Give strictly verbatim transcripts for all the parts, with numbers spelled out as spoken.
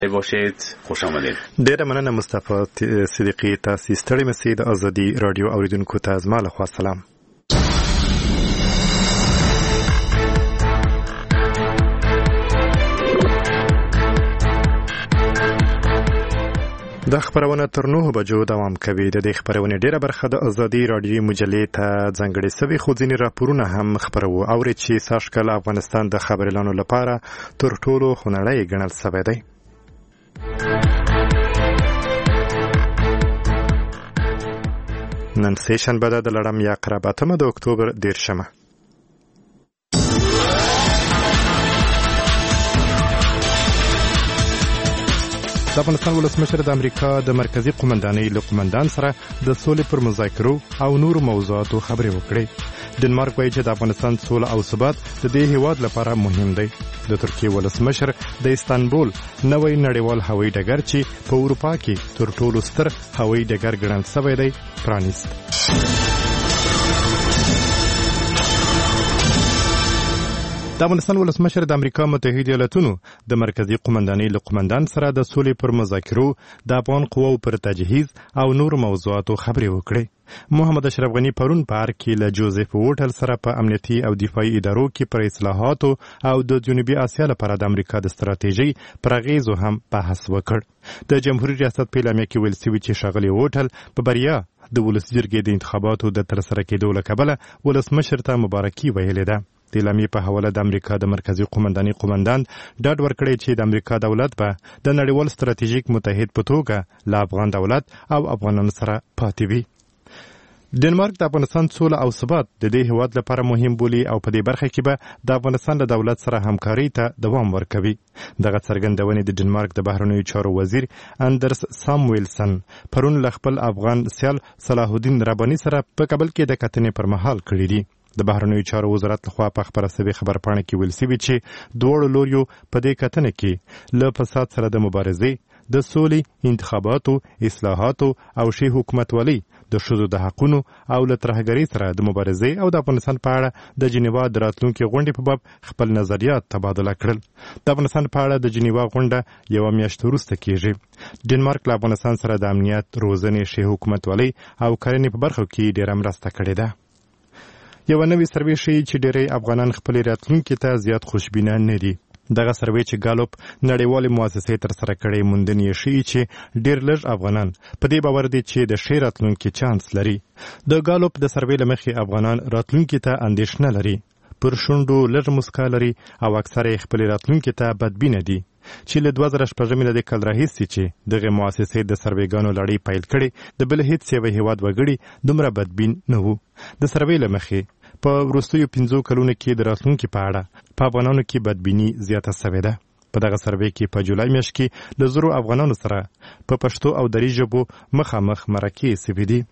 باشید. خوش آمدید. ډیره مننه مصطفی صدیقی. تاسو ستړي مسئ د ازادي رادیو اوریدونکو ته زما لخوا سلام. د خبرونه تر نهه بجو دوام کوي. د دې خبرونه ډیره برخه د ازادي رادیو مجلې ته ځانګړې سوي، خو ځینې راپورونه هم خبرو اوري چې ساشکل افغانستان د خبرلانو لپاره تر ټولو خنړی ګڼل شوی دی. نن سه شنبه ده، د لړم یا قراباتمه د اکتوبر دیرشمه. د افغانستان ولسمشر د امریکا د مرکزی قومندانۍ له قومندان سره د سولې پر مذاکرو او نور موضوعاتو خبرې وکړې. ډنمارک وایي چې د افغانستان سوله او ثبات د دې هیواد لپاره مهم دی. د ترکیې ولسمشر د استانبول نوی نړیوال هوایي ډګر چې په اروپا کې تر ټولو ستر هوایي ډګر ګڼل شوی دی پرانیست. د افغانستان ولسمشر د امریکا متحده ایالاتونو د مرکزی قومندانۍ له قومندان سره د سولې پر مذاکرو، د افغان قواو پر تجهیز او نور موضوعاتو خبرې وکړې. محمد اشرف غنی پرون په ارګ کې له جوزف ووټل سره په امنیتي او دفاعي ادارو کې پر اصلاحاتو او د جنوبي اسیا لپاره د امریکا د ستراتیژۍ پر اغیزو هم بحث وکړ. د جمهوریت ریاست په اعلامیه کې ویل شوي چې ښاغلي ووټل په بریا د ولس جرګې د انتخاباتو د ترسره کېدو له کبله ولسمشر ته مبارکي ویلې ده. د اعلامیې په حواله د امریکا د مرکزی قومندانۍ قومندان ډاډ ورکړی چې د امریکا دولت به د نړیوال ستراتیژیک متحد په توګه له افغان دولت او افغانانو سره پاتې وي. ډنمارک د افغانستان سوله او ثبات د دې هیواد لپاره مهم بولي او په دې برخه کې به د افغانستان له دولت سره همکاري ته دوام ورکوي. دغه څرګندونې د ډنمارک د بهرنیو چارو وزیر اندرس سامویلسن پرون له خپل افغان سیال صلاح الدین رباني سره په کابل کې د کتنې پر مهال کړې دي. د بهرنیو چارو وزارت لخوا په خبره شوې خبرپاڼه کې ویل شوي چې دواړو لوریو په دې کتنه کې له فساد سره د مبارزې، د سولې، انتخاباتو، اصلاحاتو او ښې حکومتولۍ، د ښځو د حقونو او له ترهګرۍ سره د مبارزې او د افغانستان په اړه د جنیوا د راتلونکي غونډې په باب خپل نظریات تبادله کړل. د افغانستان په اړه د جنیوا غونډه یوه میاشت وروسته کیږي. ډنمارک له افغانستان سره د امنیت، روزنې، ښې حکومتولۍ او کرنې په برخو کې ډېره مرسته کړې ده. یو نوی سروې ښیي چې ډېری افغانان خپل راتلونکي ته زیات خوشبینه نه دي. دغه سروې چې ګالوپ نړیوالې مؤسسې ترسره کړې موندنې یې ښیي چې ډېر لږ افغانان په دې باور دي چې د ښې راتلونکي چانس لري. د ګالوپ د سروې له مخې افغانان راتلونکي ته اندېښنه لري، پر شونډو لږ مسکا لري او اکثره یې خپل راتلونکي ته بدبینه دي. چې له دوه زره شپږمې نه د کال راهیسې چې دغه مؤسسې د سروېګانو لړۍ پیل کړې، د بل هېڅ یوه هېواد وګړي دومره بدبین نه وو. د سروې له مخې په وروستیو پنځو کلونو کې د راتلونکي په اړه په افغانانو کې بدبیني زیاته شوې ده. په دغه سروې کې په جولای میاشت کې له زرو افغانانو سره په پښتو او دري ژبو مخامخ مرکې شوې دي.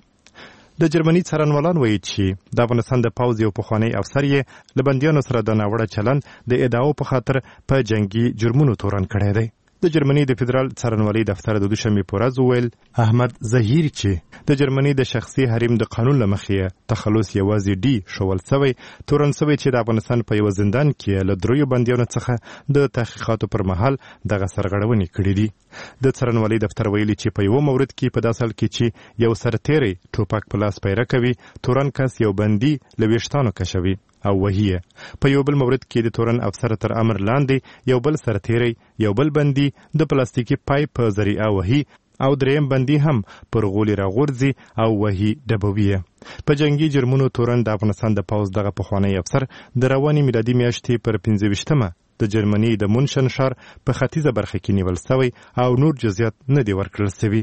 د جرمني څارنوالان وایي چې د افغانستان د پوځ یو پخوانی افسر یې له بندیانو سره د ناوړه چلند د ادعاو په خاطر په جنگي جرمونو تورن کړی دی. د جرمني د فدرال څارنوالۍ دفتر د دوشنبې په ورځ وویل احمد ظهیر چې د جرمني د شخصي حریم د قانون له مخې تخلص یوازې ډي شول سوی، تورن سوی چې د افغانستان په یو زندان کې له دریو بندیانو څخه د تحقیقاتو پر مهال دغه سرغړونې کړې دي. د څارنوالۍ دفتر ویلي چې په یو مورد کې په داسې حال کې چې یو سرتیری ټوپک په لاس پیره کوي، تورن کس یو بندي له ویښتانو کشوي او وهي. په یو بل مورد کې د تورن افسر تر امر لاندې یو بل سرتیری یو بل بندي د پلاستیکي پایپ په ذریعه وهي او دریم بندي هم پر غولي راغورځي او وهي ډبوي. په جنگي جرمونو تورن د افغانستان د پوځ دغه پخوانی افسر د رواني میلادي میاشتې پر پنځه ویشتمه د جرمني د مونشن ښار په ختیځه برخه کې نیول شوی او نور جزئیات نه دي ورکړل شوي.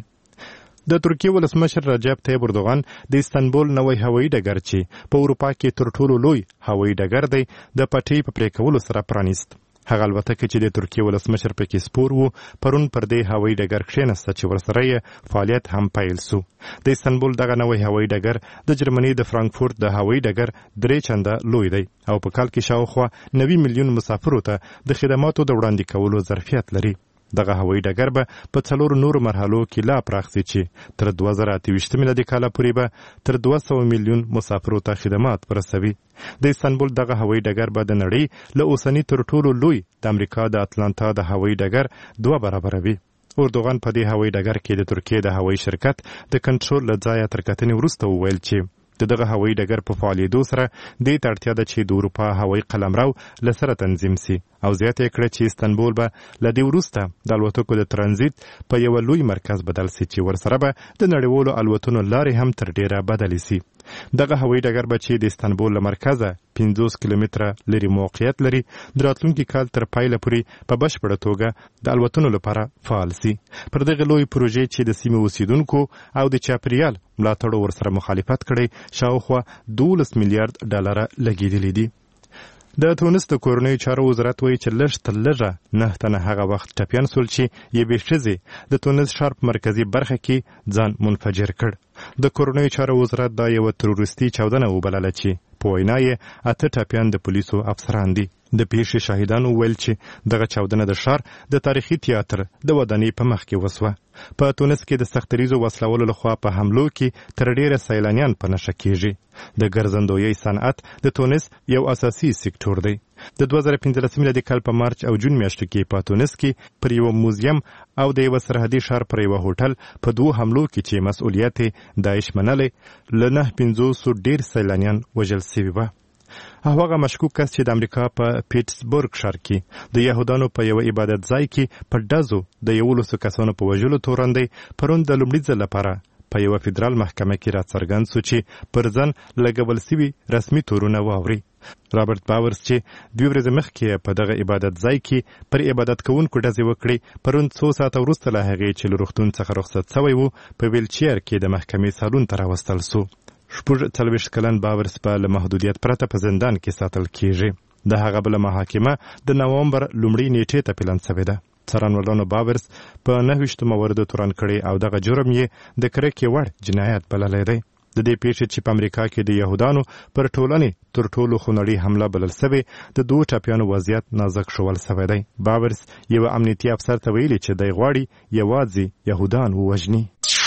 د ترکیې ولسمشر رجب طیب اردوغان د استانبول نوی هوایي ډګر چې په اروپا کې تر ټولو لوی هوایي ډګر دی د پټۍ په پرې کولو سره پرانیست. هغه الوتکه چې د ترکیې ولسمشر پکې سپور و پرون پر دې هوایي ډګر کښېناسته چې ورسره یې فعالیت هم پیل سو. د استانبول دغه نوی هوایي ډګر د جرمني د فرانکفورت د هوایي ډګر درې چنده لوی دی او په کال کې شاوخوا نوي میلیون مسافرو ته د خدماتو د وړاندې کولو ظرفیت لري. دغه هوایي ډګر به په څلور نورو مرحلو کې لا پراخ شي چې تر دوه زره اته ویشت میلادي کاله پورې به تر دوه سوه میلیون مسافرو ته خدمات ورسوي. د استانبول دغه هوایي ډګر به د نړۍ له اوسني تر ټولو لوی د امریکا د اتلانتا د هوایي ډګر دوه برابره وي. اردوغان په دې هوایي ډګر کې د ترکیې د هوایي شرکت د کنټرول له ځایه تر کتنې وروسته وویل چې د دغه هوایي ډګر په فعالیدو سره دې ته اړتیا ده چې د اروپا هوایي قلمرو له سره تنظیم سي او زیاته یې کړه چې استانبول به له دې وروسته د الوتکو د ترانزیت په یو لوی مرکز بدل سي چې ورسره به د نړیوالو الوتنو لارې هم تر ډیره بدلې سي. دغه هوایي ډګر به چې د استانبول له مرکزه پنځوس کیلومتره لري موقعیت لري د راتلونکي کال تر پایله پورې په بشپړه توګه د الوتنو لپاره فعال سي. پر دغه لوی پروژې چې د سیمې اوسیدونکو او د چاپریال ملاتړو ورسره مخالفت کړی شاوخوا دولس میلیارډ ډالره لګېدلي دي. د تونس د کورنیو چارو وزارت وایي چې لږ تر لږه نه تنه هغه وخت ټپیان سول چې یوې ښځې د تونس ښار په مرکزي برخه کې ځان منفجر کړ. د کورنیو چارو وزارت دا یوه تروریستي چاودنه وبلله چې په وینا یې اته ټپیان د پولیسو افسران دي. د پیښې شاهدانو ویل چې دغه چاودنه د ښار د تاریخي تیاتر د ودانۍ په مخ کې وسوه. په تونس کې د سختریزو وسلولو لخوا په حملو کې تر ډیره سیلانیان په نښه کیږي. د ګرځندویۍ صنعت د تونس یو اساسي سکتور دی. د دوه زره پنځلس میلادي کال په مارچ او جون میاشتو کې په تونس کې پر یو موزیم او د یو سرحدي ښار پر یو هوټل په دوه حملو کې چې مسؤلیت داعش منلی له نه پنځوسو ډیر سیلانیان وژل شوي وه. هغه مشکوک کس چې د امریکا په پیټسبورګ ښار کې د یهودانو په یو عبادت ځای کې په ډزو د یولسو کسانو په وژلو تورن دی پرون د لومړي ځل لپاره په یوه فدرال محکمه کې راڅرګند سو چې پر ځان لګول سوي رسمي تورونه واوري. رابرټ باورز چې دوه ورځې مخکې په دغه عبادت ځای کې پر عبادت کوونکو ډزې وکړې پرون څو ساعته وروسته له هغې چې له روغتون څخه رخصت سوی و په ویلچیر کې د محکمې سالون ته راوستل سو. شپږ څلوېښت کلن باورز په له محدودیت پرته په زندان کې ساتل کیږي. د هغه بله محاکمه د نوامبر لومړۍ نیټې ته پلان سوې ده. څارنوالانو باورز په نهه ویشتو مواردو تورن کړی او دغه جرم یې د کرکې وړ جنایت بللی دی. د دې پیښې چې په امریکا کې د یهودانو پر ټولنې تر ټولو خونړۍ حمله بلل سوې د دوو ټپیانو وضعیت نازک شول سوی دی. باورز یوه امنیتي افسر ته ویلي چې دی غواړي یوازې یهودان ووژني.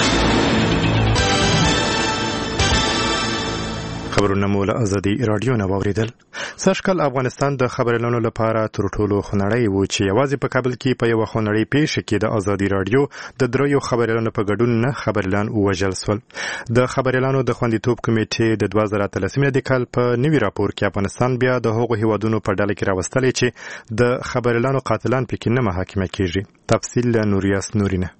خبرونه مو له ازادي راډیو نه واورېدل. سږکال افغانستان د خبریالانو لپاره تر ټولو خونړی و چې یوازې په کابل کې په یوه خونړۍ پیښه کې د ازادي راډیو د دریو خبریالانو په ګډون نه خبریالان ووژل سول. د خبریالانو د خوندیتوب کمیټې د دوه زره اتلس میلادي کال په نوي راپور کې افغانستان بیا د هغو هیوادونو په ډله کې راوستلی چې د خبریالانو قاتلان پکې نه محاکمه کیږي. تفصیل له نوریاس نورینه.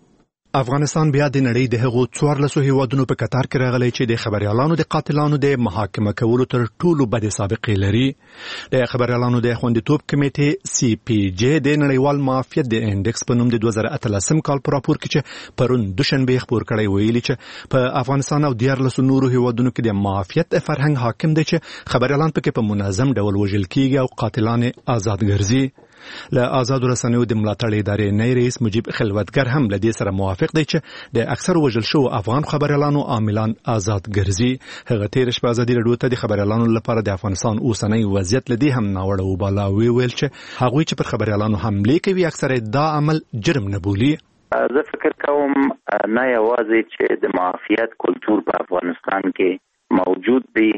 افغانستان بیا د نړۍ د هغو څوارلسو هیوادونو په کتار کې راغلی چې د خبریالانو د قاتلانو د محاکمه کولو تر ټولو بدې سابقې لري. د خبریالانو د خوندیتوب کمیټې سی پی جی د نړیوال معافیت د انډکس په نوم د دوه زره اتلسم کال په راپور کې چې پرون دوشنبه خپور کړی ویلي چې په افغانستان او دیارلسو نورو هیوادونو کې د معافیت فرهنګ حاکم دی چې خبریالان پکې په منظم ډول وژل کیږي او قاتلان آزاد ګرځي. له آزادو رسنیو د ملاتړ ادارې نئی رئیس مجیب خلوتګر هم له دې سره موافق دی چې د اکثر وژل شو افغان خبریالانو عاملان آزاد ګرځي. هغه تیر شپه ازادي راډیو ته د خبریالانو لپاره د افغانستان اوسنی وضعیت لدی هم ناوړه وباله وی ویل چې هغوی چې پر خبریالانو حمله کوي اکثر دا عمل جرم نه بولي. زه فکر کوم نه یوازې چې د معافیت کلتور په افغانستان کې موجود دی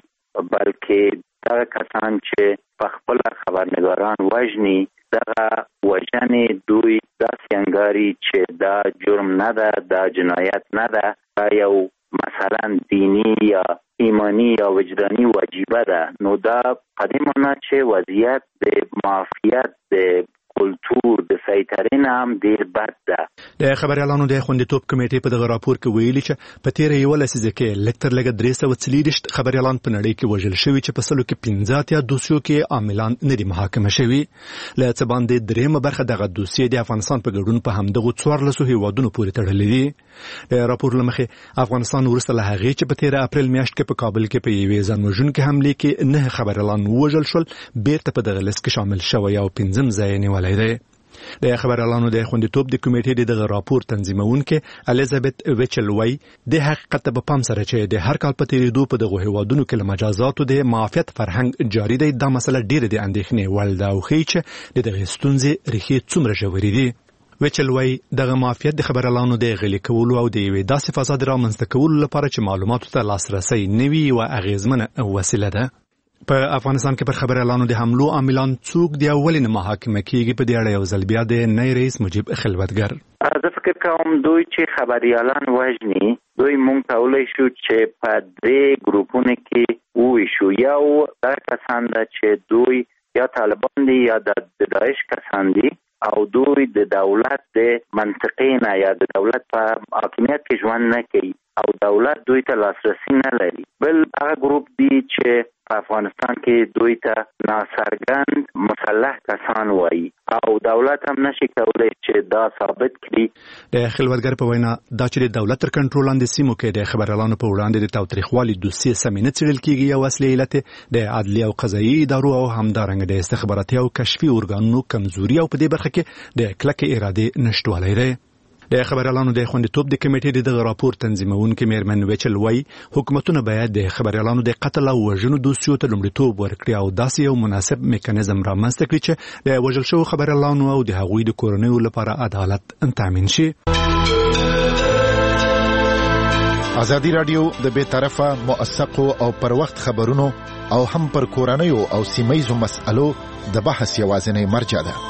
بلکې دا کسان چې په خپل خبرنګاران وژني دغه وژنې دوی داسې انګاري چې دا جرم نه ده، دا جنایت نه ده، دا یو مثلا دینی یا ایمانی یا وجدانی واجبه ده. نو دا قدیمانه چې وضعیت د معافیت د کلتور د سیطرې نه هم ډیر بد ده. د خبریالانو د خوندیتوب کمیټې په دغه راپور کې ویلي چې په تیره یوه لسیزه کې لږ تر لږه درې سوه څلېرویشت خبریالان په نړۍ کې وژل شوي چې په سلو کې پنځه اتیا دوسیو کې عاملان نه دي محاکمه شوي. له څه باندې درېیمه برخه دغه دوسیې د افغانستان په ګډون په همدغو څوارلسو هیوادونو پورې تړلې دي. د راپور له مخې افغانستان وروسته له هغې چې په تیره اپریل میاشت کې په کابل کې په یوې ځان وژونکې حملې کې نه خبریالان ووژل شول بیرته په دغه لیست کې شامل شوی او پنځم ځای یې نیولی دی. د خبریالانو د خوندیتوب د کمیټې دغه راپور تنظیمونکې الیزابت ویچل وای د حقیقت په پام سره چې د هر کال په تیریدو په دغه هیوادونو کې له مجازاتو د معافیت فرهنګ جاری دی دا مسله ډیره د اندېښنې وړ ده او ښیي چې د دغې ستونزې ریښې څومره ژورې دي. ویچل وای دغه مافیات د خبريالانو د غلي کولو او د یوې داسې فساد رامنځته کولو لپاره چې معلوماتو ته لاسرسي نوي او اغیزمنه وسیله ده. په افغانستان کې پر خبريالانو د حملو عاملان څوک دی او ولې نه محاکمه کیږي په دې اړه یو ځل بیا د نای رئیس مجيب خلوتګر زه فکر کوم دوی چې خبريالان وژني دوی مونږ کولای شو چې په دې ګروپونو کې وښو یو دا کسان چې دوی یا طالبان دي یا د داعش کسان دي او دوی د دولت د منطقې نه یا د دولت په حاکمیت کې ژوند نه کوي او دولت دوی ته لاسرسي نه لري. بل هغه ګروپ دي چې په افغانستان کې دوی ته ناڅرګند مسلح کسان وایي او دولت هم نشي کولای چې دا ثابت کړي. د خلوتګر په وینا دا چې د دولت تر کنټرول لاندې سیمو کې د خبريالانو په وړاندې د تاوتریخوالي دوسیې سمینه څېړل کیږي او اصلي علت د عدلي او قضایي ادارو او همدارنګه د استخباراتي او کشفي ارګانونو کمزوري او په دې برخه کې د کلکې اراده نشټوالی دی. د خبريالانو د خوندیتوب د کمیټې د راپور تنظیمونکو میرمن ویچل وای حکومتونه باید د خبريالانو د قتل او وژنو دوسیو ته لومړیتوب ورکړي او داسې یو مناسب میکانیزم رامنځته کړي چې د وژل شوو خبريالانو او د هغوی د کورنیو لپاره عدالت تامین شي. ازادي رادیو د بې طرفه موثقو او پر وخت خبرونو او هم پر کورنیو او سیمایي مسألو د بحث یوازینی مرجع ده.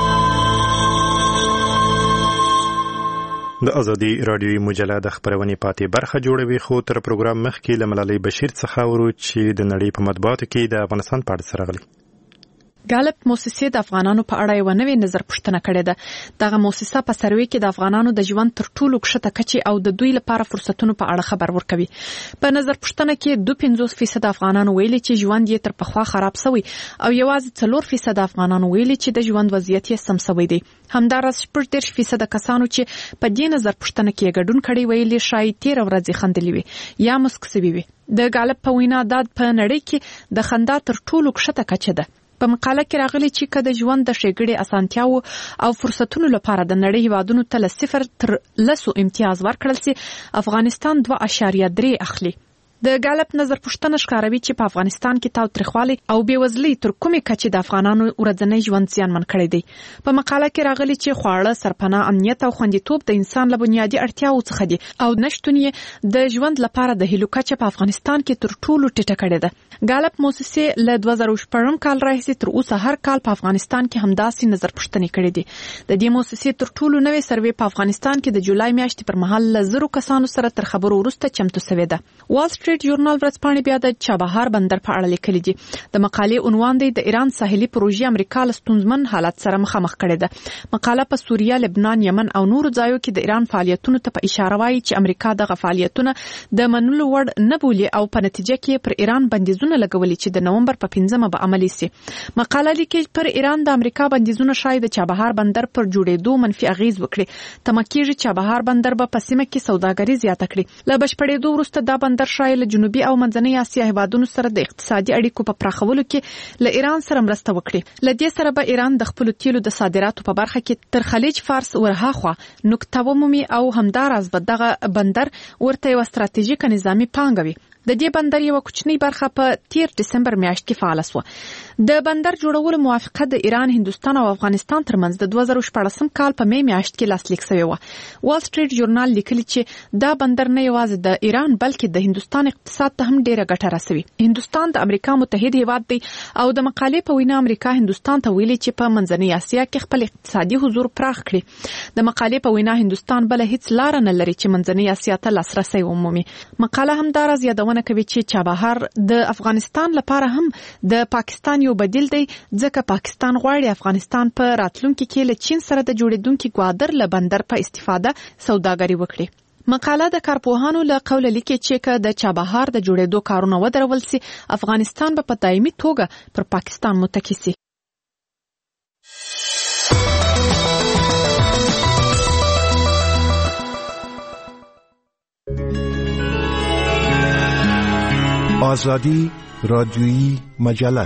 د ازادي رادیوي مجله د خبرونې پاتې برخه جوړوي خو تر پروګرام مخکې له ملالۍ بشیر څخه ورو چې د نړۍ په مطبوعاتو کې د افغانستان په اړه سره غلي ګالپ موسسې د افغانانو په اړه یو نوې نظر پوښتنه کړې ده. دغه موسسه په سروې کې د افغانانو د ژوند تر ټولو کښته کچې او د دوی لپاره فرصتونو په اړه خبر ورکوي. په نظر پوښتنه کې دوه پنځوس فیصد افغانانو ویلي چې ژوند یې تر پخوا خراب شوی او یوازې څلور فیصد افغانانو ویلي چې د ژوند وضعیت یې سم شوی دی. همداراز شپږ دېرش فیصد کسانو چې په دې نظر پوښتنه کې ګډون کړی ویلي شاید تیر ورځې خندلې وي یا مسک شوی وي. د ګالپ په وینا د په نړۍ کې د خندا تر ټولو کښته کچه ده. په مقاله کې راغلي چې کله ژوند د ښېګړې اسانتیاو او فرصتونو لپاره د نړۍ هیوادونو ته له صفر تر لسو امتیاز ورکړل سي افغانستان دوه اعشاریه درې اخلي. د ګالپ نظر پوښتنه ښکاروي چې په افغانستان کې تاوتریخوالي او بېوزلي تر کومې کچې د افغانانو ورځنی ژوند زیانمن کړی دی. په مقاله کې راغلي چې خواړه، سرپناه، امنیت او خوندیتوب د انسان له بنیادي اړتیاوو څخه دي او نشتون یې د ژوند لپاره د هیلو کچه په افغانستان کې تر ټولو ټیټه کړې ده. ګالپ موسسې له دوه زره شپږم کال راهیسې تر اوسه هر کال په افغانستان کې همداسې نظر پوښتنې کړې دي. د دې موسسې تر ټولو نوې سروې په افغانستان کې د جولای میاشتې پر مهال له زرو کسانو سره تر خبرو وروسته چمتو شوې ده. وال سټریټ ژورنال ورځپاڼې بیا د چابهار بندر په اړه لیکلي دي. د مقالې عنوان دی د ایران ساحلي پروژې امریکا له ستونزمن حالت سره مخامخ کړې ده. مقاله په سوریه، لبنان، یمن او نورو ځایو کې د ایران فعالیتونو ته په اشاره وایي چې امریکا دغه فعالیتونه د منلو وړ نه بولي او په نتیجه کې پر ایران بندیزونه لګولي چې د نومبر په پنځمه به عملي شي. مقاله لیکي پر ایران د امریکا بندیزونه شاید د چابهار بندر پر جوړېدو منفي اغیز وکړي. تمه کېږي چابهار بندر به په سیمه کې سوداګري زیاته کړي. له بشپړېدو وروسته دا بندر شاید له جنوبي او منځنۍ اسیا هیوادونو سره د اقتصادي اړیکو په پراخولو کې له ایران سره مرسته وکړي. له دې سره به ایران د خپل تیلو د صادراتو په برخه کې تر خلیج فارس ورهاخوا نقطه ومومي او همداراز به دغه بندر ورته یو ستراتیژیک نظامی پانګه وي. د دې بندر یو کوچنی برخه په تیر دسمبر میاشت کې فعال شوه. د بندر جوړولو موافقه د ایران، هندستان او افغانستان ترمنځ د دوه زره شپږم کال په می میاشت کې لاسلیک شوی و. وال سټریټ ژورنال لیکلی چې دا بندر نه یوازې د ایران بلکې د هندستان اقتصاد ته هم ډیره ګټه رسوي. هندستان د امریکا متحد هیواد دی او د مقالې په وینا امریکا هندستان ته ویلي چې په منځنۍ اسیا کې خپل اقتصادي حضور پراخ کړي. د مقالې په وینا هندستان بل هیڅ لار نه لري چې منځنۍ اسیا ته لاسرسي ومومي. مقاله هم دا راز یادونه کوي چې چابهار د افغانستان لپاره هم د پاکستان یو بدیل دی ځکه پاکستان غواړي افغانستان په راتلونکي کې له چین سره د جوړېدونکي ګوادر له بندر په استفاده سوداګري وکړي. مقاله د کارپوهانو له قوله لیکي چې که د چابهار د جوړېدو کارونه ودرول سي افغانستان به په دایمي توګه پر پاکستان متکی سي. آزادی رادیویی مجله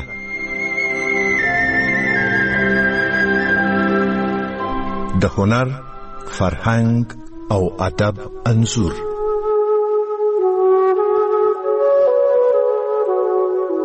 د هنر، فرهنګ او ادب انځور.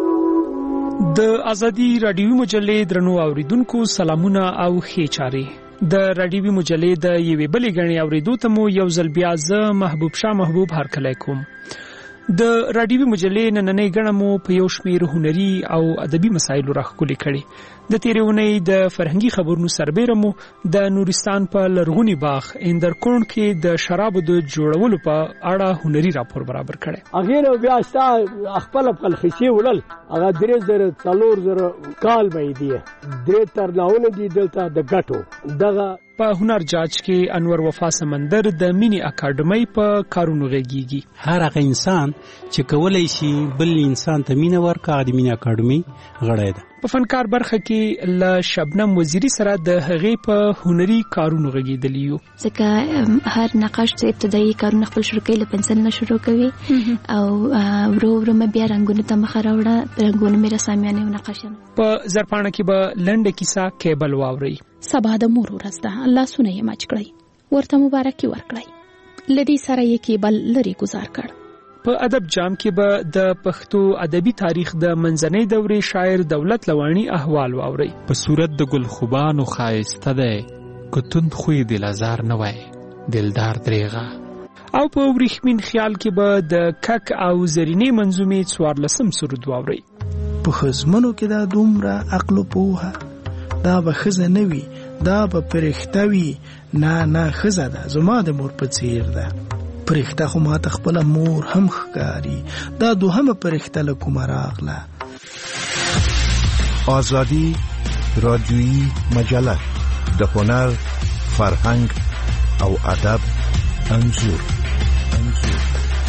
د ازادي رادیویي مجلې درنو اوریدونکو سلامونه او ښې چارې. د رادیوي مجلې د یوې بلې غنې اوریدو ته مو یو ځل بیا زه محبوب شاه محبوب هرکلی کوم. د رادیوي مجلې نننۍ غړه مو په یو شمېر هنري او ادبي مسایلو راښکلې کړې. د تیرې اونۍ د فرهنګي خبرونو سربیره مو د نورستان په لرغوني باغ اندرکوڼ کې د شرابو د جوړولو په اړه هنري راپور برابر کړی. هغې نه بیا ستا خپل خپل خیسې وړل هغه درې زره څلور زره کال به یې دی درې ترلاونه دي دلته د ګټو. دغه په هنر جاج کې انور وفا سمندر د مینی اکاډمۍ په کارونو غږیږي. هر هغه انسان چې کولای شي بل انسان ته مینه ورکړي د مینی اکاډمۍ غړی ده. په فنکار برخه کې ل شبنم وزیری سره د هغې په هنري کارونو غږیدلی یو. ځکه هر نقاش چې ابتدایي کارونه خپل شروع کوي له پنسل نه شروع کوي او ورو ورو مې بیا رنګونه ته مخ راوړه رنګونه مې رسامیانه او نقاشانه. په زرپاڼه کې به لنډه کیسه کیبل واوري. سبا د مور ورځ ده، الله سونه یې ماچ کړی ورته مبارکي ورکړی. لدی سره یې کیبل لري گزار کړ. په ادب جام کې به د پښتو ادبي تاریخ د منځنۍ دورې شاعر دولت لوانی احوال واوري. په صورت د ګل خوبانو خایسته ده کتون خوې د لزار نه وای دلدار دریغه. او په وریښمین خیال کې به د کک او زرینې منظومې څوارلسم سرود واوري. په خزمنو کې دا دومره عقل او پوهه دا به خزه نه وي دا به پرښته وي نه نه خزه ده زما د مور په څیر ده. پرښته خو ما ته خپل مور هم ښکاری دا دوهمه پرښته له کومه راغله. آزادی رادیویی مجله د هنر فرهنګ او ادب انځور انځور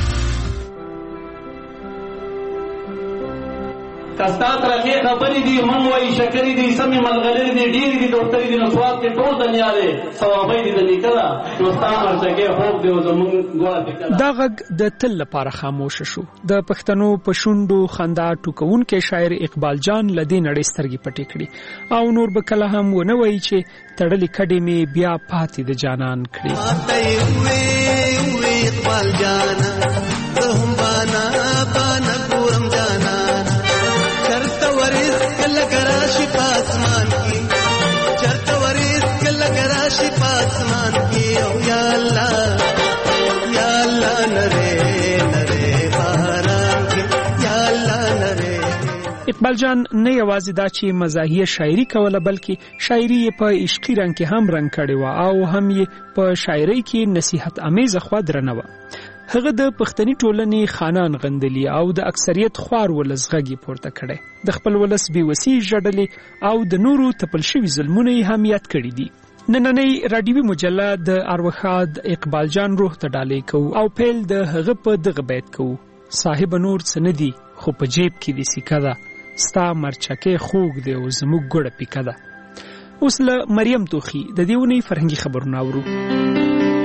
کستا ترخی خبری دی من وی شکری دی سمی ملغلری دی ډیری دی ډاکټری دی نسوات کې ټول دنیا دی ثوابای دی د نکلا نو ستاسو څنګه خوب دی زمون ګوره وکړه. دا غږ د تل لپاره خاموش شو. د پښتنو په شونډو خندا ټوکون کې شاعر اقبال جان لدی نړۍ سترګې پټې کړي او نور به کله هم ونه وایي چې تړلې کډې می بیا پاتې د جانان کړي. اقبال جانا هم بانا بانا ګورم جانا چرته ورس کله کراشي پاسمان کی چرته ورس کله کراشي پاسمان کی او یا الله یا الله نره نره باران کی یا الله نره. اقبال جان نه یوازې دا چې مزاحیه شاعري کوله بلکې شاعري په عشقي رنګ کې هم رنګ کړي و او هم یې په شاعري کې نصیحت امیز خوا درنه و. هغه د پښتني ټولنې خانان غندلی او د اکثریت خوار ولس غږی پورته کړي. د خپل ولس بې وسی ژړلې او د نورو تپل شوي ظلمونه یې هم یاد کړي دي. نننۍ رادیوي مجله د اروخاد اقبال جان روح ته ډالۍ کوو او پیل د هغه په دغه بیت کوو. صاحب نور څه نه دي خو په جیب کې دي سکه ده ستا مرچکې خوږ دی او زموږ ګوړه پیکه ده. اوس له مریم توخي د دې اونۍ فرهنګي خبرونه اورو.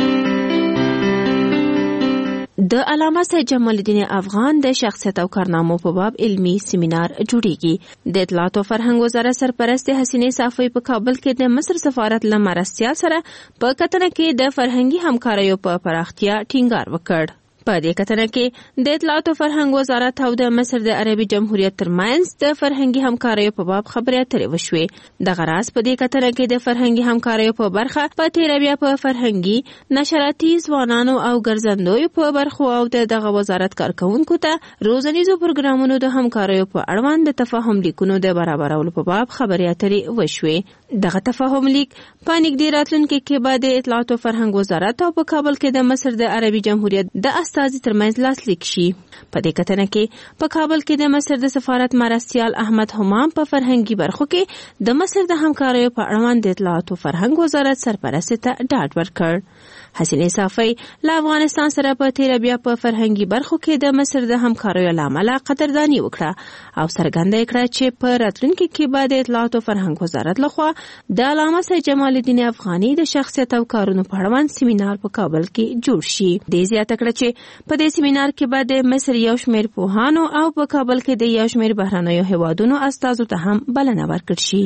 د علامه سید جمال الدین افغان د شخصیت او کارنامو په باب علمی سیمینار جوړیږي. د اطلاعات او فرهنګ وزارت سرپرست حسینې صافی په کابل کې د مصر سفارت له مرستیال سره په کتنه کې د فرهنګي همکاریو په پراختیا ټینګار وکړ. په دې کتنه کې د اطلاعات او فرهنګ وزارت او د مصر د عربي جمهوریت ترمنځ د فرهنګي همکاریو په باب خبرې اترې وشوې. د غراس په دې کتنه کې د فرهنګي همکاریو په برخه په تیر بیا په فرهنګي نشراتي ځوانانو او ګرځندوی په برخو او دغه وزارت کارکونکو ته روزنیزو پروګرامونو د همکاریو په اړوند د تفاهم لیکونو د برابرولو په باب خبرې اترې وشوې. دغه تفاهم لیک په نږدې راتلونکي کې به د اطلاعات او فرهنګ وزارت او په کابل کې د مصر د عربي جمهوریت د استازي ترمنځ لاسلیک شي. په دې کتنه کې په کابل کې د مصر د سفارت مرستیال احمد همام په فرهنګي برخو کې د مصر د همکاریو په اړوند د اطلاعات او فرهنګ وزارت سرپرست ته ډاډ ورکړ. حسینې صافی له افغانستان سره په تیر بیا په فرهنګي برخو کې د مصر د همکاریو لامل قدردانی وکړه او څرګنده کړه چې په راتلونکي کې به د اطلاعات او فرهنګ وزارت لخوا د علامه سید جمال الدین افغاني د شخصیت او کارونو په اړوند سیمینار په کابل کې جوړ شي. د زیاته کړه چې په دې سیمینار کې به د مصر یو شمېر پوهانو او په کابل کې د یو شمېر بهرنیو هیوادونو استازو ته هم بلنه ورکړل شي.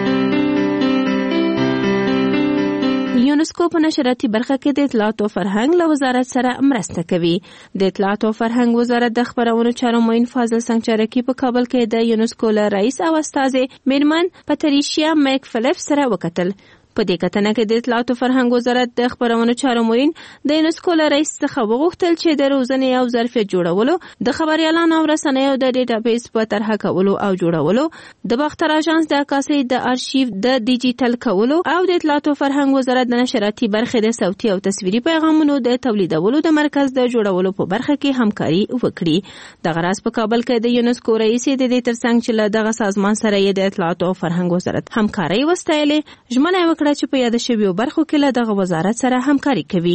یونسکو په نشراتي برخه کې د اطلاعات او فرهنګ له وزارت سره مرسته کوي. د اطلاعات او فرهنګ وزارت د خبرونو چارو معین فاضل سنگچارکی په کابل کې د یونسکو له رئیس او استازي میرمن پاتریشیا میک فلیپ سره وکتل. په دې کتنه کې د اطلاعات او فرهنګ وزارت د خبرونو چارو مورین د یونسکو له رئیس څخه وغوښتل چې د روزنې او ظرفیت جوړولو د خبريالانو او رسنیو د ډیټابیس په طرحه کولو او جوړولو د باختر اژانس د عکاسۍ د ارشیف د ډیجیټل کولو او د اطلاعات او فرهنګ وزارت د نشراتي برخې د صوتي او تصویري پیغامونو د تولیدولو د مرکز د جوړولو په برخه کې همکاري وکړي. د غراس په کابل کې د یونسکو رئیس د دې ترڅنګ چې له دغه سازمان سره یې د اطلاعات او فرهنګ وزارت همکاري وستایلې، ژمنه وکړه چې په یاد شویو برخو کې له دغه وزارت سره همکاري کوي.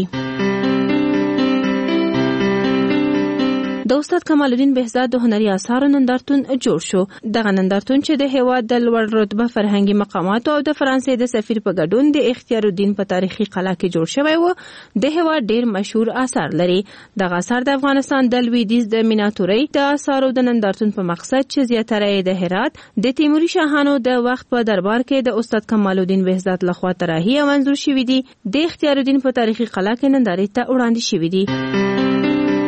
د استاد کمال الدین بهزاد د هنري آثارو نندارتون جوړ شو. دغه نندارتون چې د هیواد د لوړ رتبه فرهنګي مقاماتو او د فرانسې د سفیر په ګډون د اختیار الدین په تاریخي قلعه کې جوړ شوی و، د هیواد ډیر مشهور آثار لري. دغه آثار د افغانستان د لویدیځ د میناتورۍ د آثارو د نندارتون په مقصد چې زیاتره یې د هرات د تیموري شاهانو د وخت په دربار کې د استاد کمال الدین بهزاد لخوا طراحي او منظور شوي دي، د اختیار الدین په تاریخي قلعه کې نندارې ته وړاندې شوي دي.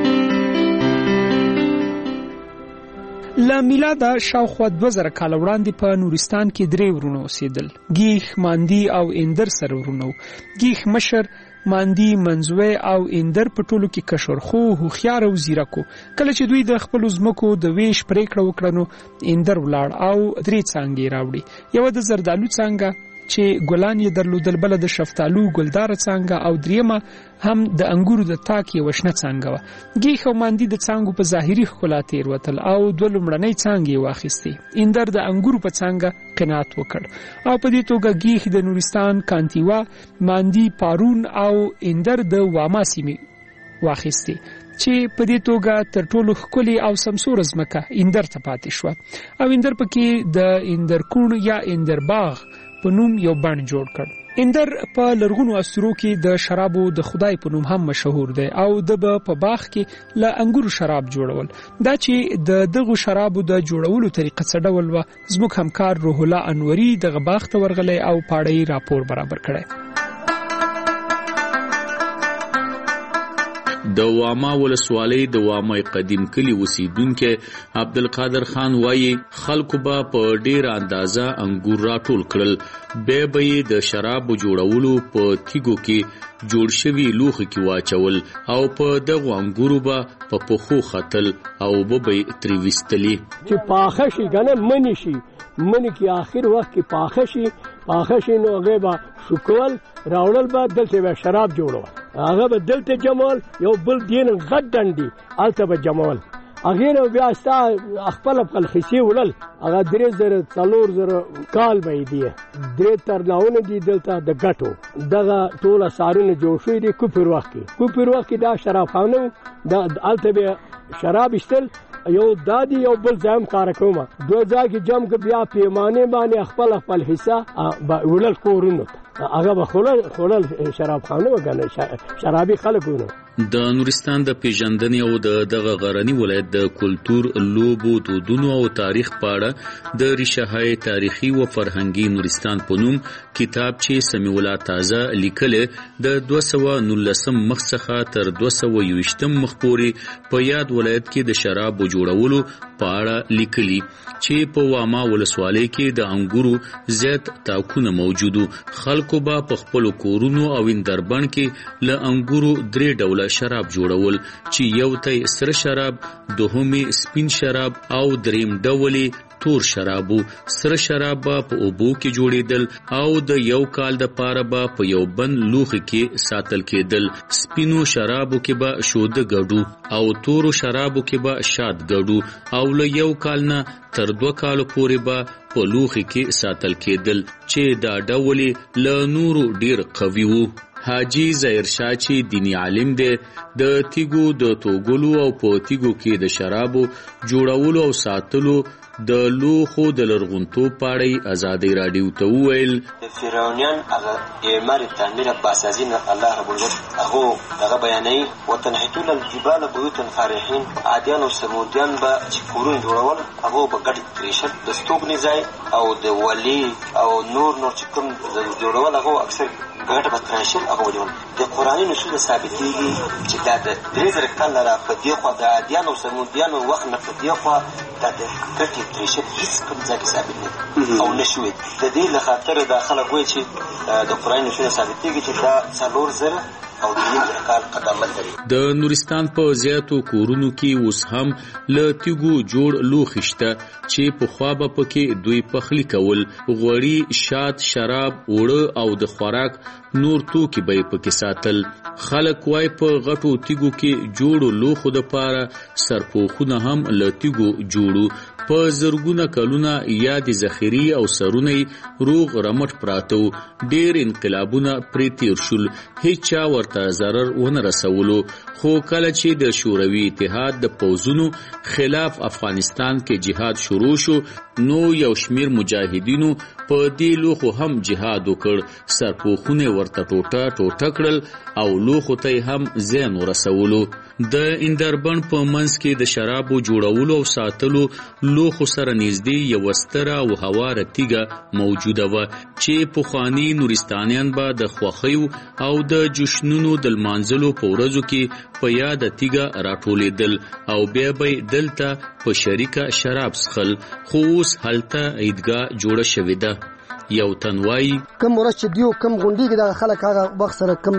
له میلاده شاوخوا دوه زره کاله وړاندې په نورستان کې درې ورونه اوسېدل. ګیخ، ماندی او اندر سره ورونه. ګیخ مشر، ماندی، منځوی او اندر په ټولو کې کشر خو هوښیار او زیرکو. کله چې دوی د خپلو ځمکو د ویش پریکړه وکړه نو اندر ولاړ او درې څانګې راوړي، یوه د زردالو څانګه چې ګلان یې درلودل، بله د شفتالو ګلداره څانګه او دریمه هم د انګورو د تاک یوه شنه څانګه وه. ګیخ او ماندي د څانګو په ظاهري ښکلا تېروتل او دوه لومړنۍ څانګې یې واخیستې. اندر د انګورو په څانګه قناعت وکړ او په دې توګه ګیخ د نورستان کانتیوا، ماندي پارون او اندر د واما سیمې واخیستې چې په دې توګه تر ټولو ښکلې او سمسوره ځمکه اندر ته پاتې شوه او اندر پکې د اندرکوڼ یا اندرباغ په نوم یو بڼ جوړ کړ. اندر په لرغونو اسطورو کې د شرابو د خدای په نوم هم مشهور دی او د په باغ کې له انګورو شراب جوړول. دا چې د دغو شرابو د جوړولو طریقه څه ډول وه، زموږ همکار روح الله انوري دغه باغ ته ورغلی او پاړی راپور برابر کړی. د واما ولسوالۍ د وامای قدیم کلی اوسیدونکو عبدالقادر خان وایي خلکو به په ډیره اندازه انګور راټول کړل، به به د شرابو جوړولو په تیګو کې جوړ شوي لوښي کې واچول او په دغو انګورو به په پخو ختل او به به ترې ویستلي چې پاخه شي کنه منی شي، منی کې آخر وخت کې پاخه شي، پاخه شي نو هغه به شکول راوړل به دلته به شراب جوړول، هغه به دلته جمال یو بل دین غټ ډنډي الته به جمال هغه نو بیا ستا خپل خپل خسي وړل، هغه درې زره څلور زره کال به دی درې ترناونه دي دلته د ګټو دغه ټول سارونه جوړ شوی دي. کوپر وخت کې کوپر وخت کې دا شراب خانه د الته به شراب استل یو دادی یو بل ځام کار کومه دوه ځای کې جمع کې بیا پیمانه باندې خپل خپل حصہ وړل کورونو هغه به خلل خلل شراب خانه وګڼل شرابي خلکونه. د نورستان د پیژندنې او د دغه غرنی ولایت د کلچر، لوبو، دودونو او تاریخ په اړه د ریشه‌های تاریخي او فرهنګي نورستان په نوم کتاب چې سمیع الله تازه لیکل د دوه سوه نولسم مخ څخه تر دوه سوه یوویشتم مخ پورې په یاد ولایت کې د شرابو جوړولو په اړه لیکلي چې په واما ولسوالۍ کې د انګورو زیات تاکونه موجودو. خلکو به په خپل کورونو او اندربن کې له انګورو درې ډوله شراب جوړول چې یو ته سره شراب، دوهمي سپین شراب او دریم ډولي تور شرابو. سره شراب به په اوبو کې جوړیدل او د یو کال د پاره به په یو بند لوښي کې ساتل کېدل. سپینو شرابو کې به شوده ګډو او تورو شرابو کې به شاد ګډو او له یو کال نه تر دوه کالو پورې به په لوښي کې ساتل کېدل چې دا ډولي له نورو ډیر قوي وو. حاجی ظاهر شاه چې دینی عالم دی د تیګو د توګلو او په تیګو کې د شرابو جوړولو او ساتلو د لوخو د لرغونتوب پاړی ازادي رادیو ته ویل فرعونیان هغه اعمار تعمیر باسازین الله رب العزت هغه دغه بیانې وتنحتون الجبال بيوتا فارحين عادیان او سمودیان به چې کورون جوړول هغه په ګډ تریشل د ستوګنی ځای او د ولی او نور نور چې کوم جوړول هغه اکثر ګټه به تراشل هغه وجول د قرآني نصوص ثابتېږي چې دا د درې زره کاله را په دې خوا د عادیانو او سمودیانو وخت نه په دې خوا دا د ګټې تراشل هیڅ کوم ځای کې ثابت نه او نشوي. د دې له خاطر دا خلک وایي چې د قرآن نصونه ثابتېږي چې دا څلور زره او دیم کال قدامت لري. د نورستان په زیاتو کورونو کې اوس هم له تیګو جوړ لوښي شته چې پخوا به پکې دوی پخلی کول، غوړي، شات، شراب، اوړه او د خوراک نور توکي به پکې ساتل. خلک وای په غټو تیګو کې جوړو لوښو د پاره سرپوښونه هم له تیګو جوړو. په زرګونه کلونه یاد ذخیری او سرونه روغ رمټ پراتو. ډیر انقلابونه پرې تیر شول، هیڅ چا ورته ضرر ونه رسولو. خو کله چې د شوروي اتحاد د پوځونو خلاف افغانستان کې جهاد شروع شو، نو یو شمیر مجاهدینو په دې لوخو هم جهاد وکړ. سرپوښونه ورته ټوټه ټوټه کړل او لوخو ته هم زیان ورسولو. د اندربن په منځ کې د شرابو جوړولو او ساتلو لوخو سره نږدې یو ستره او هواره تیګه موجوده و چې پخواني نورستانیان به د خوښیو او د جشنونو د لمانځلو په ورځو کې په یاد تیګه راټولېدل او بیا به دلته په شریکه شراب څښل. خو اوس هلته عیدګاه جوړه شوې ده. یو تنوای کم ورځ چې دیو کم غونډي کې د خلک هغه وخت سره کم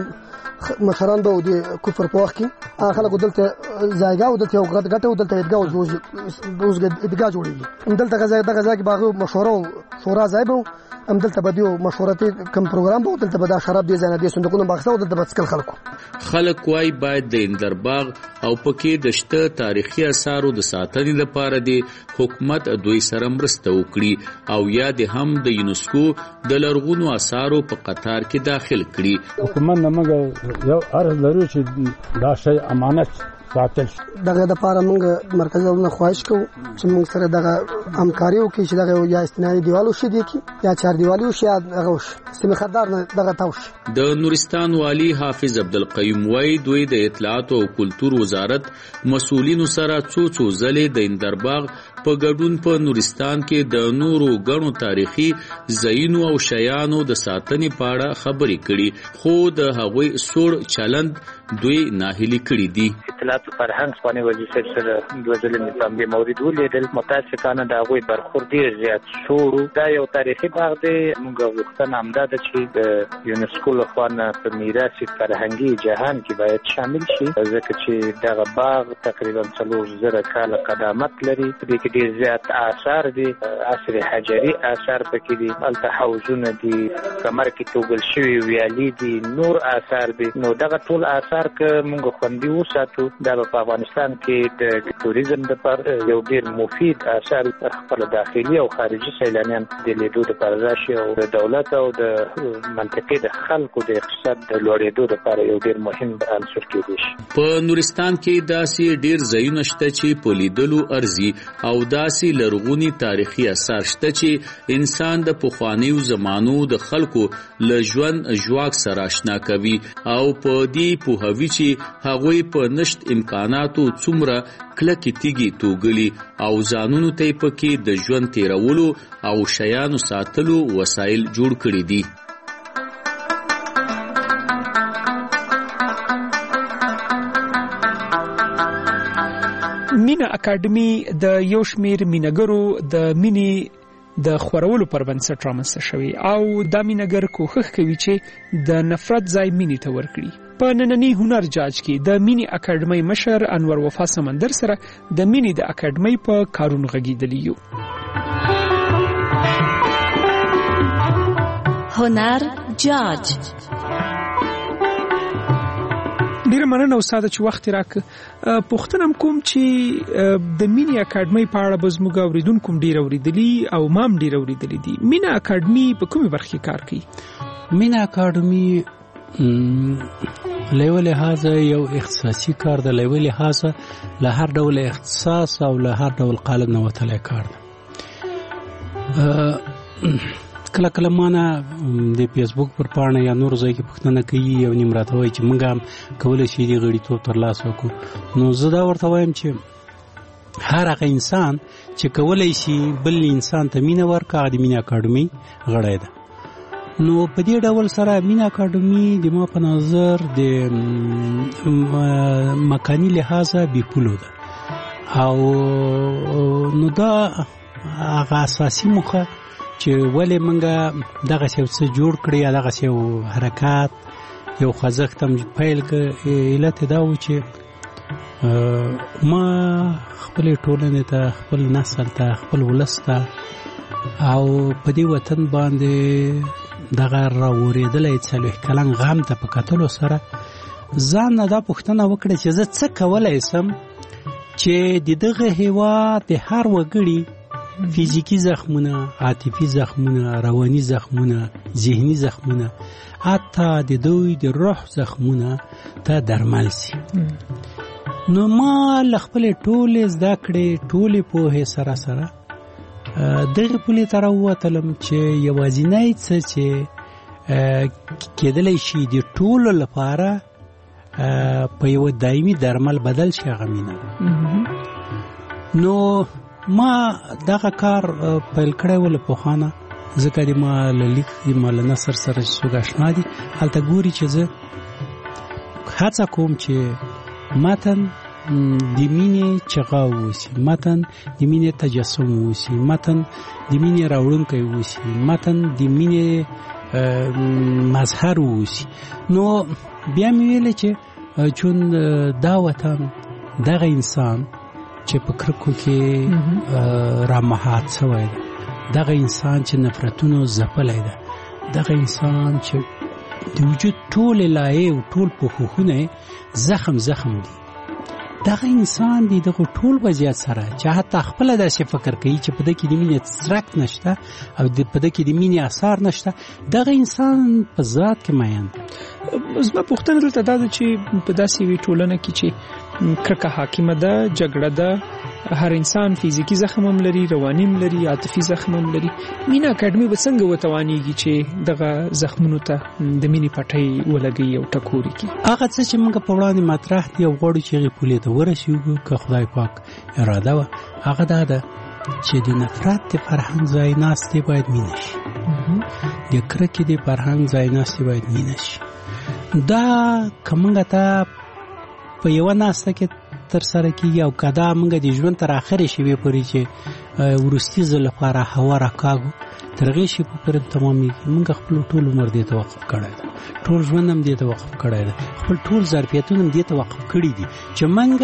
مشران به د کفر په وخت کې هغه خلک دلته ځایګه او دلته غټ غټ او دلته عیدګاه جوړ اوس عیدګاه جوړېږي. دلته غزا د غزا کې باغ مشوره شورا ځای به هم دلته به دیو مشورتي کم پروګرام به دلته به دا شراب دي ځنه دي صندوقونه باغسته او دلته به څکل خلکو. خلک وای باید د اندرباغ او پکې د شته تاریخي آثارو د ساتنې لپاره د حکومت دوی سره مرسته وکړي او یا د هم د یونسکو د لرغونو آثارو په قطار کې داخل کړي. حکومت نه موږ یو عرض لرو چې دا شی امانت ساتل شي. دغه د لپاره موږ مرکزي ولونه خواهش کوو چې موږ سره دغه همکاري وکړي چې دغه یا استنادي دیوالو شي دي کې یا چار دیوالو شي هغه سیمه خدار نه دغه تاوش. د نورستان والی حافظ عبدالقیوم وای دوی د اطلاعات او کلتور وزارت مسؤلینو سره څو څو ځلې د اندرباغ په ګډون په نورستان کې د نورو غنو تاریخي ځایونو او شیانو د ساتنې په اړه خبرې کړي، خو د هغوی سوړ چلند دوی ناهیلي کړي دي. اطلاعات فرهنګ باندې وزیر سره د وزیر نظام به مورید ولیدل، متاسفانه دا غوي برخورد ډیر زیات شوړو. دا یو تاریخي باغ دی. موږ غوښتنه همدا ده چې د یونسکو لخوا په میراث فرهنګي جهان کې باید شامل شي، ځکه چې دغه باغ تقریبا څلور زره کاله قدامت لري. دې کې ډیر زیات آثار دي، عصر حجري آثار پکې دي، هلته حوضونه دي، کمر کې توګل شوي ویالې دي، نور آثار دي. نو دغه ټول آثار که موږ خوندي وساتو دا په افغانستان کې د توریزم لپاره یو ډیر مفید آثار خپل داخلي او خارجي سیلانیان د لیدو لپاره راشي او د دولت او د منطقې د خلکو د اقتصاد د لوړېدو لپاره یو ډیر مهم عنصر کېدی شي. په نورستان کې داسې ډیر ځایونه شته چې په لیدلو ارزي او داسې لرغوني تاریخي آثار شته چې انسان د پخوانیو زمانو د خلکو له ژوند ژواک سره آشنا کوي او په دې پوهوي چې هغوی په نشت امکاناتو څومره کلکې تیږي توګلي او ځانونو ته پکې د ژوند تیرولو او شیانو ساتلو وسایل جوړ کړي دي. مینا اکیډمي د یو شمیر مینګرو د مینی د خورولو پر بنسټ رامنځته شوی او دا مینګر کوښښ کوي چې د نفرت ځای مینی ته ورکړي. په نننی هنر جاج کې د مینی اکیډمي مشر انور وفا سمندر سره د مینی د اکیډمي په کارونو غږیدلی یو. هنر جاج ډیر مننه استاد چې وخت راک. پوښتنه کوم چې د مینی اکیډمي په اړه به زموږ اوریدونکو ډیر اوریدلی او مام ډیر اوریدلی دي. مینا اکیډمي په کومه برخه کار کوي؟ مینا اکیډمي له لحاظه یو اختصاصي کار ده، له لحاظه له هر ډول اختصاص او له هر ډول قالب نه وتلی کار ده. کله کله مانه د فیسبوک پر پاڼه یا نور ځای کې پوښتنه کوي او نیم راته وایي چې موږ هم کولی شي دې غړیتوب ترلاسه وکړو. نو زه دا ورته وایم چې هر هغه انسان چې کولی شي بل انسان ته مینه ورکړي هغه د مینه اکاډمي غړی ده. نو په دې ډول سره مینه اکاډمي د ما په نظر د مکاني لحاظه بې پولو ده او نو دا هغه اساسي موخه چې ولې موږ دغه څه جوړ کړی یا دغه څه حرکت یو خوځښت هم پیل کړ علت دا و چې ما خپل ټولنې ته خپل نسل ته خپل ولس ته او په دې وطن باندې دغه راورېدلی څلوېښت کلن غم ته په کتلو سره ځان نه دا پوښتنه وکړه چې زه څه کولی سم چې د دغه هېواد د هر وګړي فیزیکی زخمونه، عاطفي زخمونه، رواني زخمونه، ذهني زخمونه، حتی د دوی د روح زخمونه ته درمل شي. نو ما له خپلې ټولې زده کړې ټولې پوهې سره سره دغه پولې ته راووتلم چې یوازینی څه چې کېدلی شي د ټولو لپاره په یو دایمي درمل بدل شي هغه مینه. نو ما دغه کار پیل کړی و له پخوانه، ځکه د ما له لیک د ما له نثر سره چې څوک اشنا دي هلته ګوري چې زه هڅه کوم چې متن د مینې چغه واوسي، متن د مینې تجسم واوسي، متن د مینې راوړونکی واوسي، متن د مینې مظهر واوسي. نو بیا مې ویل چې چون دا وطن دغه انسان چې په کرکو کې رامحات شوی دی، دغه انسان چې نفرتونو ځپلی ده، دغه انسان چې د وجود ټولې لایې او ټول پوښښونه زخم زخم دي، دغه انسان دی دغه ټول وضعیت سره چې حتی خپله داسې فکر کوي چې په ده کې د مینې څرک نشته او په ده کې د مینې اثار نشته، دغه انسان په ذات کې مین. زما پوښتنه دلته دا ده چې په داسې یوې ټولنه کې چې کرکه حاکمه ده، جګړه ده، هر انسان فیزیکی زخم هم لري، رواني هم لري، عاطفي زخم هم لري، مینا اکاډمي به څنګه وتوانیږي چې دغه زخمونو ته د مینې پټۍ ولګوي او ټکورې کړي؟ هغه څه چې موږ په وړاندې مطرح دي او غواړو چې هغې پولې ته ورسېږو که خدای پاک اراده وه، هغه دا ده چې د نفرت د فرهنګ ځای ناستې باید مینه شي، د کرکې د فرهنګ ځای ناستې باید مینه شي. دا که موږ ته په یوه ناسته کې تر سره کېږي او که دا موږ د ژوند تر اخرې شېبې پورې چې وروستي ځل لپاره هوا راکاږو تر هغې شېبې پورې تمامېږي، موږ خپل ټول عمر دې ته وقف کړی ده، ټول ژوند هم دې ته وقف کړی ده، خپل ټول ظرفیتونه هم دې ته وقف کړي دي چې موږ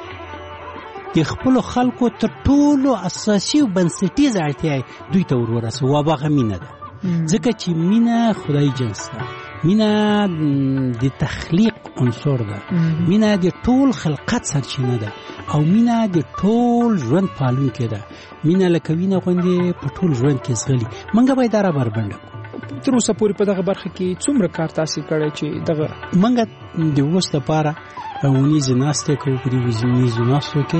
د خپلو خلکو تر ټولو اساسي او بنسټیزه اړتیا دوی ته ور ورسوو، او هغه مینه ده. ځکه چې مینه خدای جنس ده، مینه د تخلیق عنصر ده، مینه د ټول خلقت سرچینه ده، او مینه د ټول ژوند پالونکې ده. مینه لکه وینه غوندې په ټول ژوند کې ځغلي. موږ باید دا رابربنډه کړو. تر اوسه پورې په دغه برخه کې څومره کار تاسې کړی چې دغه موږ د اوس دپاره ونیزې ناستې کوو. په دې ونیزو ناستو کې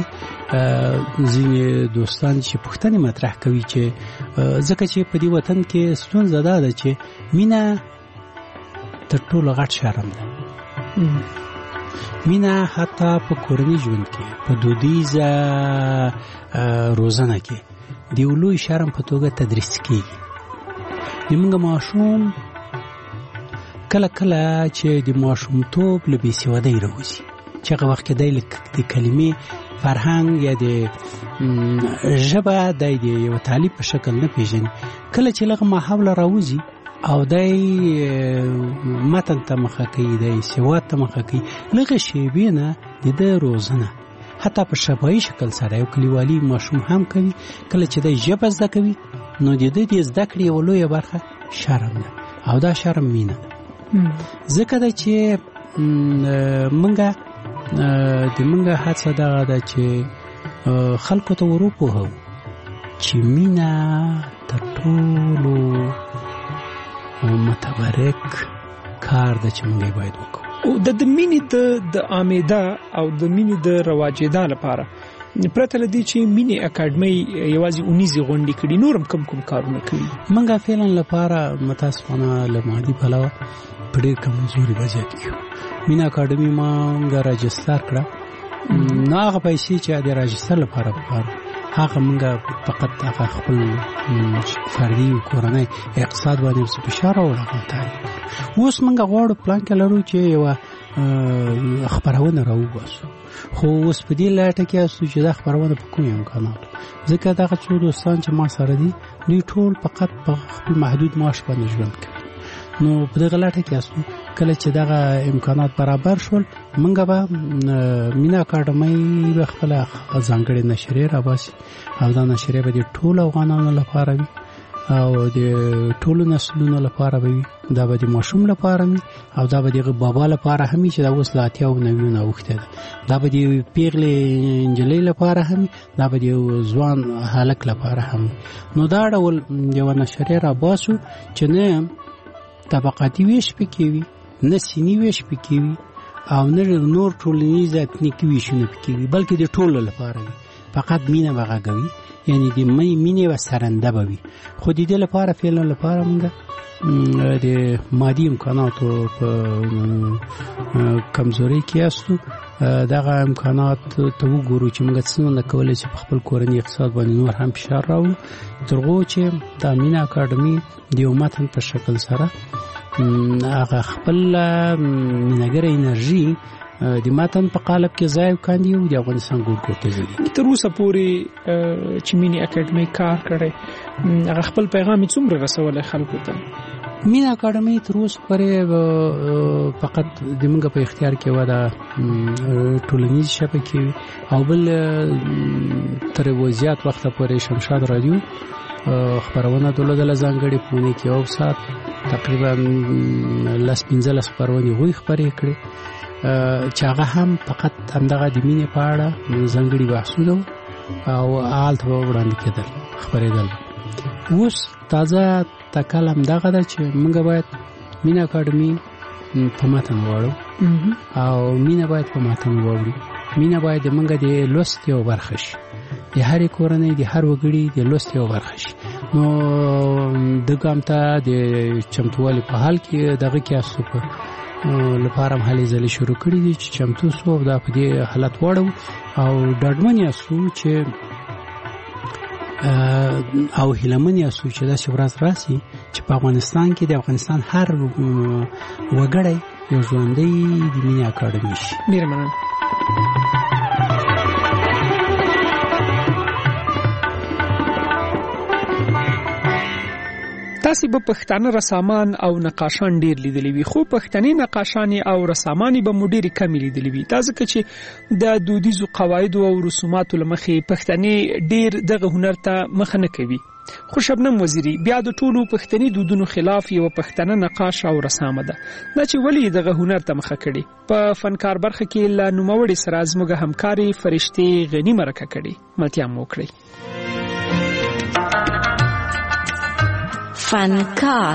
ځینې دوستان چې پوښتنې مطرح کوي چې ځکه چې په دې وطن کې ستونزه دا ده چې مینه تر ټولو غټ شرم ده. مینه حتی په کورني ژوند کې په دودیزه روزنه کې د یو لوی شرم په توګه تدریس کېږي. د موږ ماشوم کله کله چې د ماشومتوب له بېسوادۍ راوځي، چې هغه وخت کې دی د کلمې فرهنګ یا د ژبه دی د یو تعلیب په شکل نه پېژني، کله چې لږ ماحوله راوځي او دی متن ته مخه کوي، دی سواد ته مخه کوي، لږه شېبې نه د ده روزنه حتی په شفاهي شکل سره یو کلیوالي ماشوم هم کوي. کله چې دی ژبه زده کوي نو د ده د زده کړې یوه لویه برخه شرم ده، او دا شرم مینه ده. ځکه ده چې منګه د منګه هڅه دغه ده چې خلکو ته ور وپوهوو چې مینه تر ټولو متبرک کار ده چې موږ باید وکړو. او د مینې د عامېدا او د مینې د رواجېدا لپاره پرته له دې چې مینې اکاډمۍ یوازې اونیزې غونډې کړي، نور هم کوم کوم کارونه کوي؟ موږ فعلا لپاره متاسفانه له مادي پلوه په ډېر کمزوري وضعیت کې یو. مینه اکاډمي موږ راجستر کړه، نو هغه پیسې چې د راجستر لپاره پکار هغه موږ فقط هغه خپل فردي او کورنۍ اقتصاد باندې فشار راوړل. اوس موږ غواړو پلان کې لرو چې یوه خبرونه راوباسو. خو اوس په دې لاټه کې اسو چې دا خبرونه په کوم امکاناتو ځکه دا څو دوستان چې ما سره دي دوی ټول فقط په خپل محدود معاش باندې ژوند کوي. نو په دغه لاټه کې اسو کله چې دغه امکانات برابر شول منګه به مینا اکاډمي به خپل ځانګړي نشریه راباسي او دا نشریه به د ټول افغانانو لپاره وي او د ټولو نسلونو لپاره وي. دا به د ماشوم لپاره وي او دا به د بابا لپاره هم چې دا اوس لا اتیا او نوي نه وخته ده. دا به د پیغلې انجلۍ لپاره هم، دا به د ځوان هلک لپاره هم. نو دا ډول یو نشریه راباسو چې نه طبقاتي ویش پکې وي، نه سینی ویش پکې وي او نه نور ټولنیز اتنیکي ویشونه پکې وي، بلکې د ټولو لپاره وي. فقط مینه وغږوي، یعنی د مې مینه و سرنده بوي. خو د دې لپاره فعلا لپاره موږ د مادي امکاناتو په کمزوري کې یاستو. دغه امکانات ته وګورو چې موږ څنګه کولای شو په خپل کورنۍ اقتصاد باندې نور هم فشار راوړو، ترغو چې د مینا اکاډمي د یو متن په شکل سره هغه خپل مینګر انرژي د متن په قالب کې ځای وکاندي او د افغانستان ګور ګور ته ځي. تر اوسه پورې چې مینی اکاډمي کار کړي هغه خپل پیغام څومره رسولای خلکو ته؟ مینا اکاډمي تر اوسه پورې فقط د موږ په اختیار کې ودا ټولنیز شبکې او بل تر وضعیت وخت پورې شمشاد رادیو خبرونه دولت ځانګړي پونه کې او سات تقریبا لاس پنځلس خبرونه غوي خبرې کړې چې هغه هم فقط همدغه د مینې په اړه ځانګړي بحثونه او حالت وړاندې کېدل خبرېدل. اوس تازه تکلم دغه ده چې موږ باید مینا اکاډمي په متن واړو او مینا باید په متن واړو. مینا باید موږ د لوست یو برخه شي، د هرې کورنۍ د هر وګړي د لوست یو برخه شي. نو دغه هم ته د چمتووالي په حال کې دغه کې اسو په لپاره هم هلې ځلې شروع کړي دي چې چمتو سو او دا په دې حالت واړو او ډاډمن یاسو چې او هیلمن یاسو چې دا ورځ راسي چې په افغانستان کې د افغانستان هر وګړی یو ژوندۍ د مینا اکاډمي شي. ډېر مننه. تاسو به پښتانه رسامان او نقاشان ډیر لیدلی وي، خو پښتني نقاشان او رسامان به مو ډیر کم لیدلی وي. تاسو چې د دودیزو قواعد او رسوماتو لمخې پښتني ډیر دغه هنر ته مخ نه کوي. خو شبنم وزیری بیا د ټولو پښتني دودونو خلاف یو پښتنه نقاش او رسامه ده. دا چې ولی دغه هنر ته مخ کړي په فنکار برخه کې لا نوموړي سره زموږ همکاري فرشتي غنی مرکه کړي. ملتیا مو کړی. فنکار.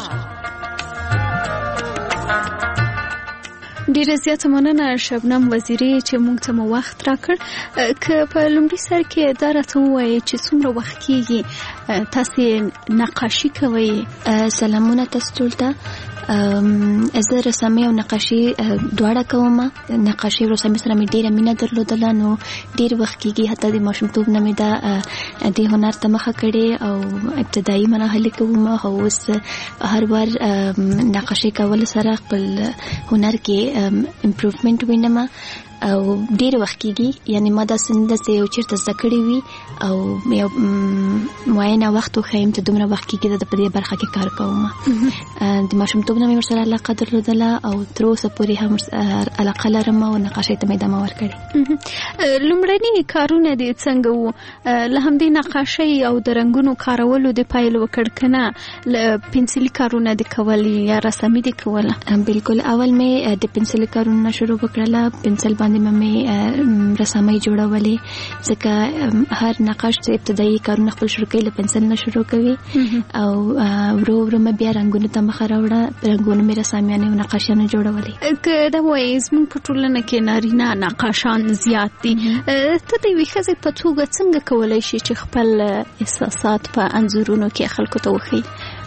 ډیره زیاته مننه شبنم وزیری چې موږ ته مو وخت راکړ. که په لومړي سر کې دا راته ووایې چې څومره وخت کېږي تاسې نقاشي کوئ؟ سلامونه تاسو ټول ته. زه رسامي او نقاشي دواړه کوم. نقاشي او رسامي سره مې ډیره مینه درلودله، نو ډیر وخت کېږي حتی د ماشومتوب نه مې دا د هنر ته مخه کړې او ابتدایي مراحل کوم. او اوس هر بار نقاشي کول سره خپل هنر کې امپروومنت وینم او ډیر وخت کېږي. یعنی ما دا څنګه یو چیرته زده کړې وي او یو معینه وخت وښیم چې دومره وخت کېږي د په دې برخه کې کار کوم. د ماشومتوب نه مې ورسره علاقه درلودله او تر اوسه پورې هم علاقه لرم او نقاشۍ ته مې ادامه ورکړې. لومړني کارونه دې څنګه وو؟ له همدې نقاشۍ او د رنګونو کارولو د پیل وکړ که نه پنسلي کارونه دې کول یا رسامي دې کوله؟ بالکل اول مې د پنسلي کارونه شروع وکړله. پنسل باندې مې رسامۍ جوړولې ځکه هر نقاش چې ابتدایي کارونه خپل شروع کوي له پنسل نه شروع کوي او ورو ورو مې بیا رنګونو ته مخه راوړه. رنګونو مې رسامیانې او نقاشیانې جوړولې. که دا وایي زموږ په ټولنه کې نارینه نقاشان زیات دي، ته د یوې ښځې په توګه څنګه کولی شي چې خپل احساسات په انځورونو کې خلکو ته وښیي؟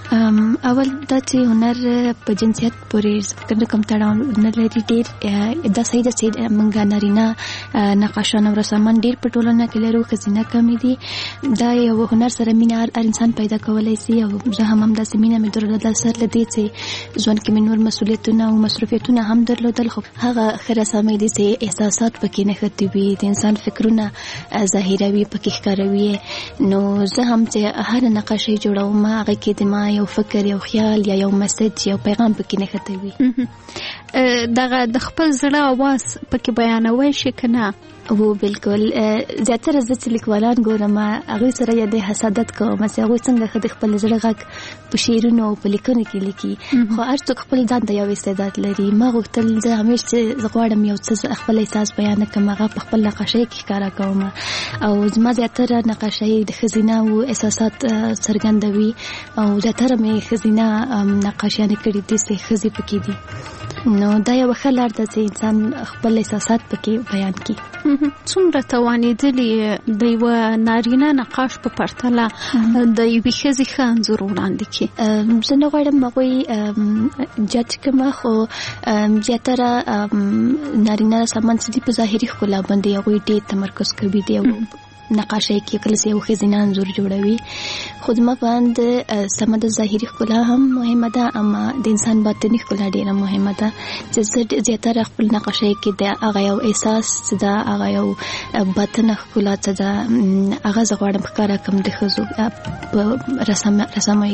اول دا چې هنر په جنسیت پورې کنه کوم تړاو نه لري ډېر دا صحیح ده چې موږ نارینه نقاشان او رسامان ډېر په ټولنه کې لرو ښځینه کمې دي دا یو هنر سره مینه هر انسان پیدا کولی شي او زه هم همداسې مینه مې درلوده سر له دې چې ژوند کې مې نور مسؤلیتونه او مصروفیتونه هم درلودل خو هغه ښه رسامۍ دي چې احساسات پکې نښتي وي د انسان فکرونه ظاهروي پکې ښکاروي نو زه هم چې هر نقاشۍ جوړوم هغه کې د ما یو فکر یو خیال یا یو مسج یو پیغام پکې نښتی وي دغه د خپل زړه اواز پکې بیانوي شي که نه و بالکل زیاتره زه چې لیکوالان ګورم هغوی سره یې د حسادت کوم چې هغوی څنګه ښه د خپل زړه غږ په شعرونو او په لیکنو کې لیکي خو هر څوک خپل ځان ته یو استعداد لري ما غوښتل زه همیش چې زه غواړم یو څه خپل احساس بیان کړم هغه په خپل نقاشۍ کې ښکاره کوم او زما زیاتره نقاشۍ د ښځینه او احساسات څرګندوي او زیاتره مې ښځینه نقاشیانې کړي دي چې ښځې پکې دي نو دا یو ښه لار ده چې انسان خپل احساسات پکې بیان کړي څومره توانېدلې د یوه نارینه نقاش په پرتله د یوې ښځې ښه انځور وړاندې کړي زه نه غواړم هغوی جج کړم خو زیاتره نارینه رسامان چې دي په ظاهري ښکلا باندې هغوی ډېر تمرکز کوي دي نقاشۍ کې کله چې یو ښځینه انځور جوړوي خو زما په اند سمه د ظاهري ښکلا هم مهمه ده اما د انسان باطني ښکلا ډېره مهمه ده چې زه زیاتره خپل نقاشۍ کې د هغه یو احساس څه ده هغه یو باطنه ښکلا څه ده هغه زه غواړم ښکاره کړم د ښځو په رسامۍ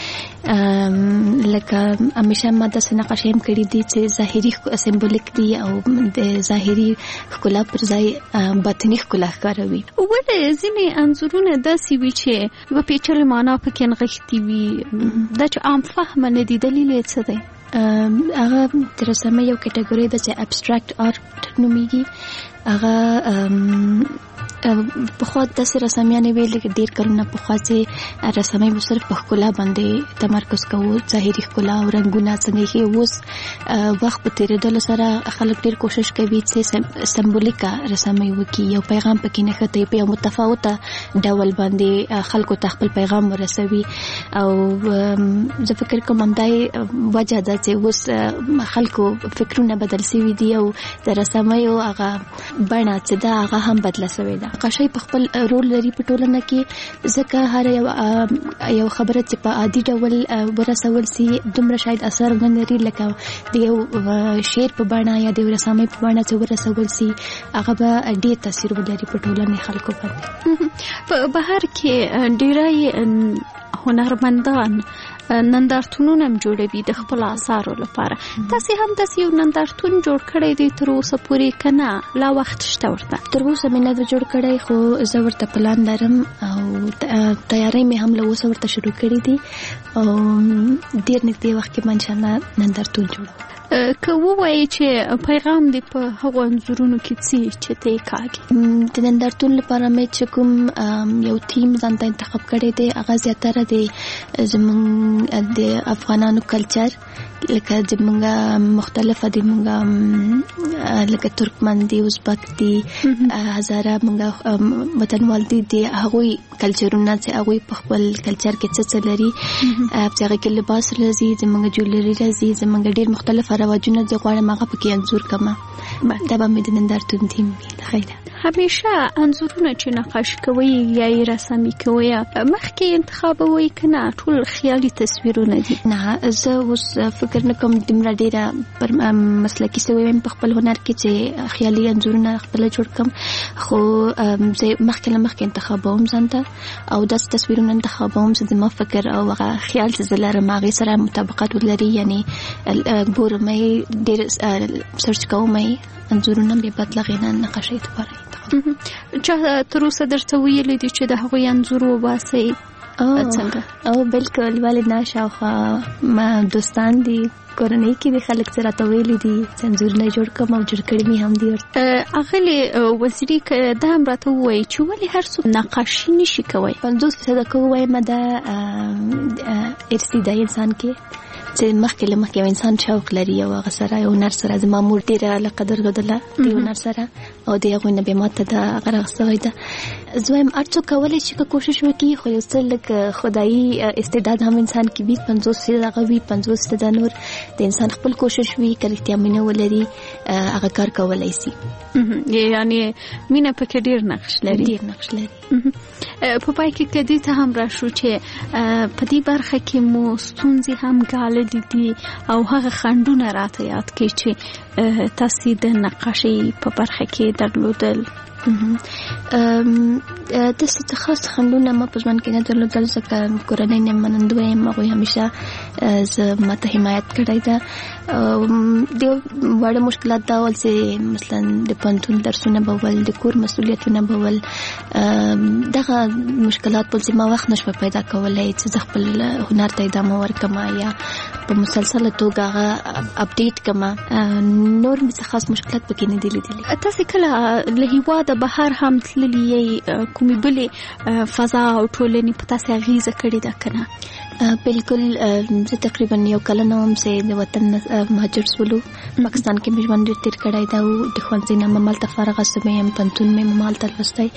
کې لکه همیشه ما داسې نقاشۍ هم کړي دي چې ظاهري سمبولیک دي او د ظاهري ښکلا پر ځای باطني ښکلا ښکاروي ولې ځینې انځورونه داسې وي چې یوه پیچلې معنا پکې نغښتې وي دا چې عام فهمه نه دي دلیل یې څه دی هغه د رسامۍ یو کټګورۍ ده چې ابستراکټ آرټ نومیږي هغه پخوا داسې رسامیانې وې لکه ډېر کلونه پخوا چې رسامۍ به صرف په ښکلا باندې تمرکز کوو ظاهري ښکلا او رنګونه څنګه یې اوس وخت په تېرېدلو سره خلک ډېر کوشش کوي چې سمبولیکه رسامۍ وکړي یو پیغام پکې نښتی په یو متفاوته ډول باندې خلکو ته خپل پیغام ورسوي او زه فکر کوم همدا یې وجه ده چې اوس خلکو فکرونه بدل سوي دي او د رسامیو هغه بڼه چې ده هغه هم بدله سوې ده نقاشۍ په خپل رول لري په ټولنه کې ځکه هر یو یو خبره چې په عادي ډول ورسول سي دومره شاید اثر نه لري لکه د یو شعر په بڼه یا د رسامۍ په بڼه چې ورسول سي هغه به ډېر تاثیر ولري په ټولنې خلکو باندې په بهر کې ډېری هنرمندان نندارتونونه هم جوړوي د خپل آثارو لپاره تاسې هم داسې یو نندارتون جوړ کړی دی تر اوسه پورې که نه لا وخت شته ورته تر اوسه مې نه ده جوړ کړی خو زه ورته پلان لرم او تیاری مې هم له اوسه ورته شروع کړي دي او ډېر نږدې وخت کې به انشاءالله نندارتون جوړوم که ووایي چې پیغام دی په هغو انځورونو کې څه چې ته یې کاږي د نندارتون لپاره مې چې کوم یو تیم ځان ته انتخاب کړی دی هغه زیاتره د زموږ د افغانانو کلچر لکه زموږ مختلفه دي موږ لکه ترکمن دي ازبک دي هزاره موږ وطنوال دي د هغوی کلچرونه چې هغوی په خپل کلچر کې څه څه لري په هغه کې لباس راځي زموږ جولري راځي زموږ ډېر مختلف رواجونه زه غواړم هغه پکې انځور کړم دا به مې د نندارتون تیم وي د خیره همیشه انځورونه چې نقاشي کوئ یا یې رسامي کوئ مخکې انتخابوئ که نه ټول خیالي تصویرونه دي نه زه اوس فکر نه کوم دومره ډېره پر مسلکي سوې یم په خپل هنر کې چې خیالي انځورونه خپله جوړ کړم خو زه مخکې له مخکې انتخابوم ځان ته او داسې تصویرونه انتخابوم چې زما فکر او هغه خیال چې زه لرم هغې سره مطابقت ولري یعنې ګورم یې ډېر سرچ کوم یې انځورونه بې بدله غینه نقاشۍ دپاره چا تر اوسه درته ویلي دي چې د هغوی انځور وباسئ څنګه او بالکل ولې نه شاوخوا ما دوستان دي کورنۍ کې د خلک سره راته ویلي دي چې انځورونه جوړ کړم او جوړ کړي مې هم دي ورته اغلې وزیري که دا هم راته ووایي چې ولې هر څوک نقاشي نشي کوی پنځوس فیصده که ووایم دا ارثي ده انسان کې چې مخکې له مخکې انسان شوق لري او هغه سره یو نر سره د مامور ډېره علاقه درلودله د یو نر سره او د هغوی نه بیا ماته د هغه راغستوی ده. زه وایم هر څوک کولی شي که کوشش وکړي، خو یو څه لږ خدایي استعداد هم انسان کې وي، پنځوس فیصده هغه وي، پنځوس فیصده نور د انسان خپل کوشش وي که رښتیا مینه ولري هغه کار کولی شي. یعنې مینه پکې ډېر نقش لري. ډېر نقش لري. په پای کې که دې ته هم راشو چې په دې برخه کې مو ستونزې هم ګاللې دي او هغه خنډونه راته یاد کړئ چې تاسې د نقاشۍ په برخه کې درلودل. داسې څه خاص خنډونه ما په ژوند کې نه درلودل ځکه کورنۍ نه منندوی یم، هغوی همیشه زه ماته حمایت کړی ده. ډېر واړه مشکلات دا ول چې مثلا د پوهنتون درسونه به ول، د کور مسؤلیتونه به ول، دغه مشکلات ول چې ما وخت نشوه پیدا کولی چې زه خپل هنر ته ادامه ورکړم یا په مسلسله توګه هغه اپډیټ کړم. نور مې څه خاص مشکلات پکې نه دي لیدلي. تاسې کله له هېواده بهر هم تللي یئ، کومې بلې فضا او ټولنې په تاسې اغېزه کړې ده که نه؟ بالکل. زه تقریبا یو کلنه وم چې د وطن مهاجر شولو. پاکستان کې مې ژوند ډېر تېر کړی ده او د ښوونځي نه مې هلته فارغه شوې یم، پوهنتون مې هم هلته لوستی.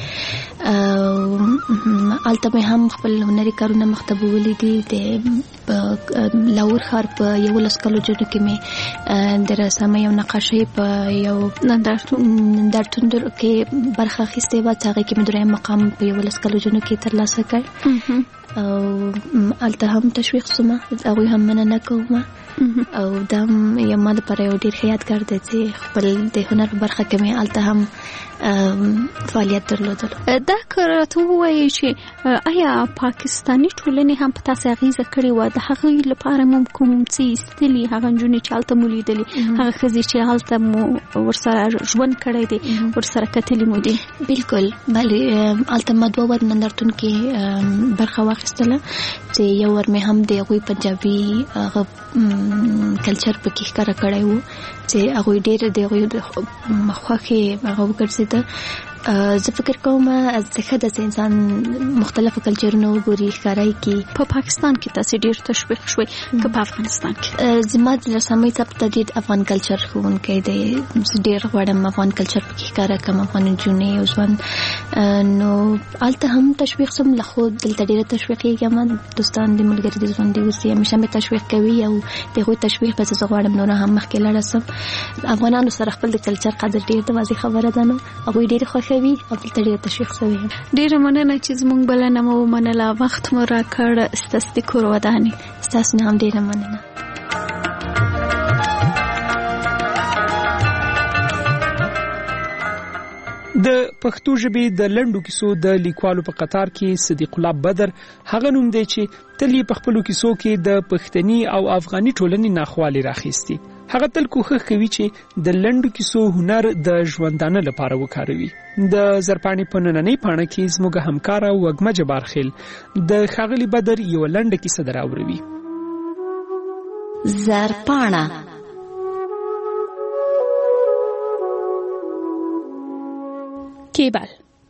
هلته مې هم خپل هنري کارونه مخته بیولي دي. د لاهور ښار په یولس کلو جنو کې مې د رسامۍ او نقاشۍ په یو نندارتون کې برخه اخیستې وه چې هغې کې مې دریم مقام په یولس کلو جنو کې ترلاسه کړ او هلته هم تشویق شوم، هغوی هم مننه کوم او دا هم یو ما دپاره یو ډېر ښه یادګار دی چې خپل د هنر په برخه کې مې هلته هم فعالیت درلودلو. دا که راته ووایئ چې آیا پاکستاني ټولنې هم په تاسې اغېزه کړې وه؟ د هغوی لپاره مو کوم څه ایستلي، هغه نجونې چې هلته مو لیدلي، هغه ښځې چې هلته مو ورسره ژوند کړی دی، ورسره کتلي مو دي؟ بالکل، بلې هلته ما دوه ور نندارتون کې برخه واخیستله چې یو ور مې هم د هغوی پنجابي هغه کلچر پکې ښکاره کړی و چې هغوی ډېر د هغوی خوښې هغه وګرځېده. زه فکر کوم چې ښه ده چې انسان مختلفو کلچرونه وګوري، ښکاره یې کړي. په پاکستان کې تاسې ډېر تشویق شوئ که په افغانستان کې؟ زما د رسامۍ طب ته ډېر افغان کلچر ښوونکی دی. زه ډېر غواړم افغان کلچر پکې ښکاره کړم، افغان نجونې او ځوان. نو هلته هم تشویق شوم، له خو دلته ډېره تشویقېږم. دوستان د ملګري د ژوند دي اوس همیشه مې تشویق کوي او د هغوی تشویق به زه غواړم نوره هم مخکې لاړه شم. افغانانو سره خپل د کلچر قدر ډېر د واضح خبره ده، نو هغوی ډېرې خوښوي او دلته ډېر تشویق شوي یم. ډېره مننه چې زموږ بلنه مو ومنله، وخت مو راکړ. ستاسو د کور ودانې. ستاسو نه هم ډېره مننه. د پښتو ژبې د لنډو کیسو د لیکوالو په قطار کې صدیق الله بدر هغه نوم دی چې تل یې په خپلو کیسو کې د پښتني او افغاني ټولنې ناخوالې راخیستي. هغه تل کوښښ کوي چې د لنډو کیسو هنر د ژوندانه لپاره وکاروي. د زرپاڼې په نننۍ پاڼه کې زموږ همکاره وږمه جبارخیل د ښاغلي بدر یوه لنډه کیسه دراوروي. زرپاڼه. کیبل.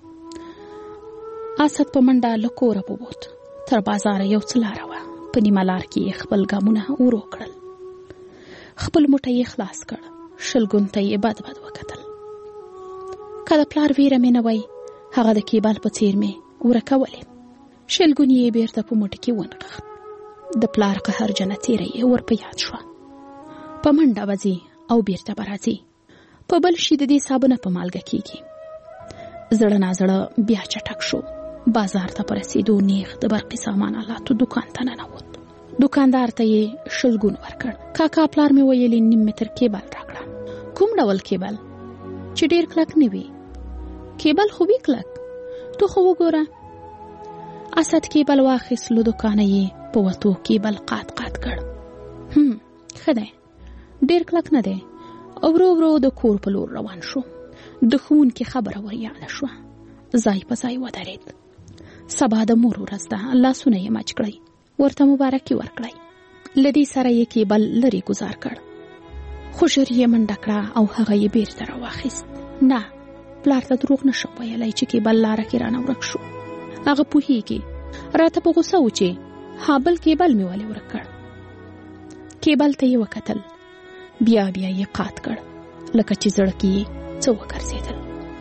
اسد په منډه له کوره ووت. تر بازار یو څه لاره وه. په نیمه لار کې خپل ګامونه ورو کړل. خپل موټی یې خلاص کړ. شلګون ته یې بد بد وکتل. که د پلار ویره مې نه وای، هغه د کیبل په څیر مې ورکولې. شلګون یې بیرته په موټي کې ونغښت. د پلار قهرجنه تیره یې ور په یاد شوه. په منډه وځي او بیرته به راځي. په بل شي د دې صابونه په مالګه کېږي. زړه نازړه بیا چټک شو. بازار ته په رسېدو نیغ د برقي سامان آلاتو دوکان ته ننوت. دوکاندار ته یې شلګون ورکړ. کاکا پلار مې ویلي نیم متر کیبل راکړه. کوم ډول کیبل؟ چې ډېر کلک نه وي. کیبل خو وي کلک. تو خو وګوره. اسد کیبل واخیست. له دوکانه یې په وتو کیبل قات قات کړ. هم ښه دی، ډېر کلک نه دی. ورو ورو د کور په لور روان شو. د ښوونکي خبره ور یاده شوه. ځای په ځای ودرېد. سبا د مور ورځ ده. لاسونه یې مچ کړئ، ورته مبارکي ورکړئ. له دې سره یې کیبل لرې گزار کړ. خو ژر یې منډه کړه او هغه یې بیرته راواخیست. نه، پلار ته دروغ نشم ویلی چې کیبل لاره کې رانه ورک شو. هغه پوهیږي. راته په غوسه و چې ها بل کیبل مې ولې ورک کړ. کیبل ته یې وکتل. بیا بیا یې قات کړ لکه چې زړه کې یې څه وګرځېدل.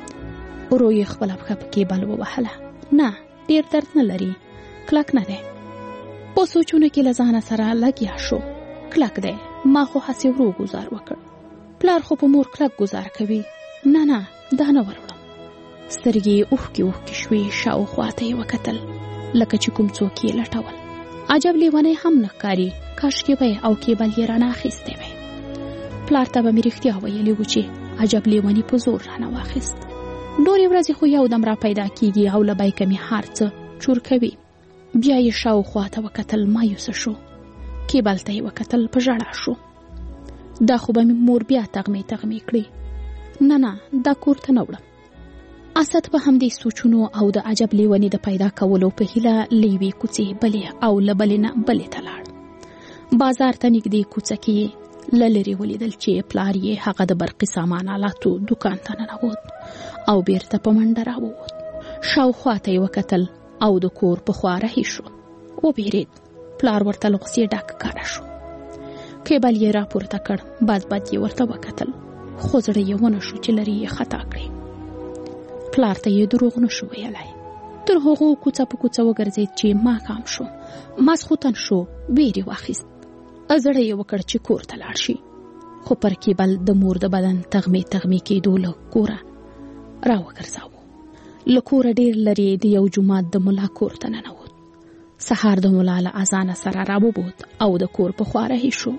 ورو یې خپله پښه په کیبل ووهله. نه، ډېر درد نه لري، کلک نه دی. په سوچونو کې له ځانه سره لګیا شو. کلک دی، ما خو هسې ورو ګزار وکړ. پلار خو په مور کلک ګزار کوي. نه نه، دا نه وروړم. سترګې یې اوښکې اوښکې شوې. شاوخوا ته یې وکتل لکه چې کوم څوک یې لټول. عجب لیونی هم نه ښکاري، کاشکې به او کیبل یې رانه اخیستی وی. پلار ته به مې رښتیا ویلي وو چې عجب لیوني په زور رانه واخیست. ډورې ورځې خو یو دم را پیدا کیږي او له بیکه مې هر څه چور کوي. بیا یې شاوخوا ته وکتل، مایوسه شو. کیبل ته یې وکتل، په ژړا شو. دا خو به مې مور بیا تغمې تغمې کړي. نه نه، دا کور ته نه وړم. اسد په همدې سوچونو او د عجب لیوني د پیدا کولو په هیله له یوې کوڅې بلې او له بلې نه بلې ته لاړ. بازار ته نږدې کوڅه کې له لرې ولیدل چې پلار یې هغه د برقي سامان آلاتو دوکان ته ننوت او بیرته په منډه راووت. شاوخوا ته یې وکتل او د کور په خوا رهي شو. وبېرېد. پلار ورته له غوسې ډک ښکاره شو. کیبل یې راپورته کړ. بد بد یې ورته وکتل، خو زړه یې ونه شو چې لرې یې خطا کړي. پلار ته یې دروغ نه شو ویلی. تر هغو کوڅه په کوڅه وګرځېد چې ماښام شو. ماسخوتن شو. ویرې واخیست. زړه یې وکړ چې کور ته لاړ شي، خو پر کیبل د مور د بدن تغمې تغمې کېدو له کوره راوګرځاوه. له کوره ډېر لرې د یو جومات د ملا کور ته ننوت. سهار د ملا له اذانه سره راوبوت او د کور په خوا رهي شو.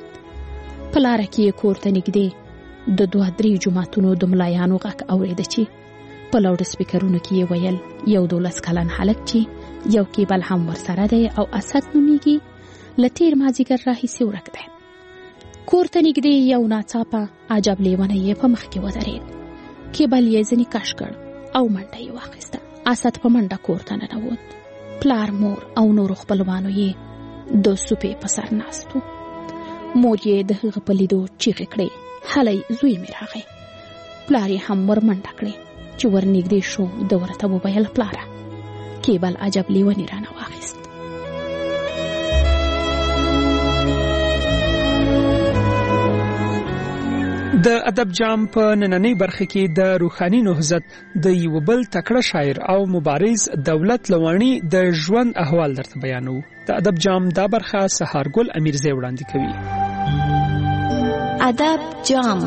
په لاره کې یې کور ته نږدې د دوه درې جوماتونو د ملایانو غږ اورېده چې په لاوډ سپیکرونو کې یې ویل یو دولس کلن هلک چې یو کیبل هم ورسره دی او اسد نومیږي، له تېر مازدیګر راهیسې ورک دی. کور ته نږدې یو ناڅاپه عجب لیونی یې په مخ کې ودرېد. کیبل یې ځینې کش کړ او منډه یې واخیسته. اسد په منډه کور ته ننوت. پلار، مور او نورو خپلوانو یې د سوپې په سر ناست و. مور یې د هغه په لیدو چیغې کړې، هلی زوی مې راغی. پلار یې هم ور منډه کړې. چې ور نږدې شو د ورته وویل، پلاره، کیبل عجب لیونی رانه واخیست. د ادب جام په نننۍ برخه کې د روحاني نهضت د یو بل تکړه شاعر او مبارز دولت لوانی د ژوند احوال درته بیانو. د ادب جام دا برخه سهارګل امیرزی وړاندې کوي. ادب جام.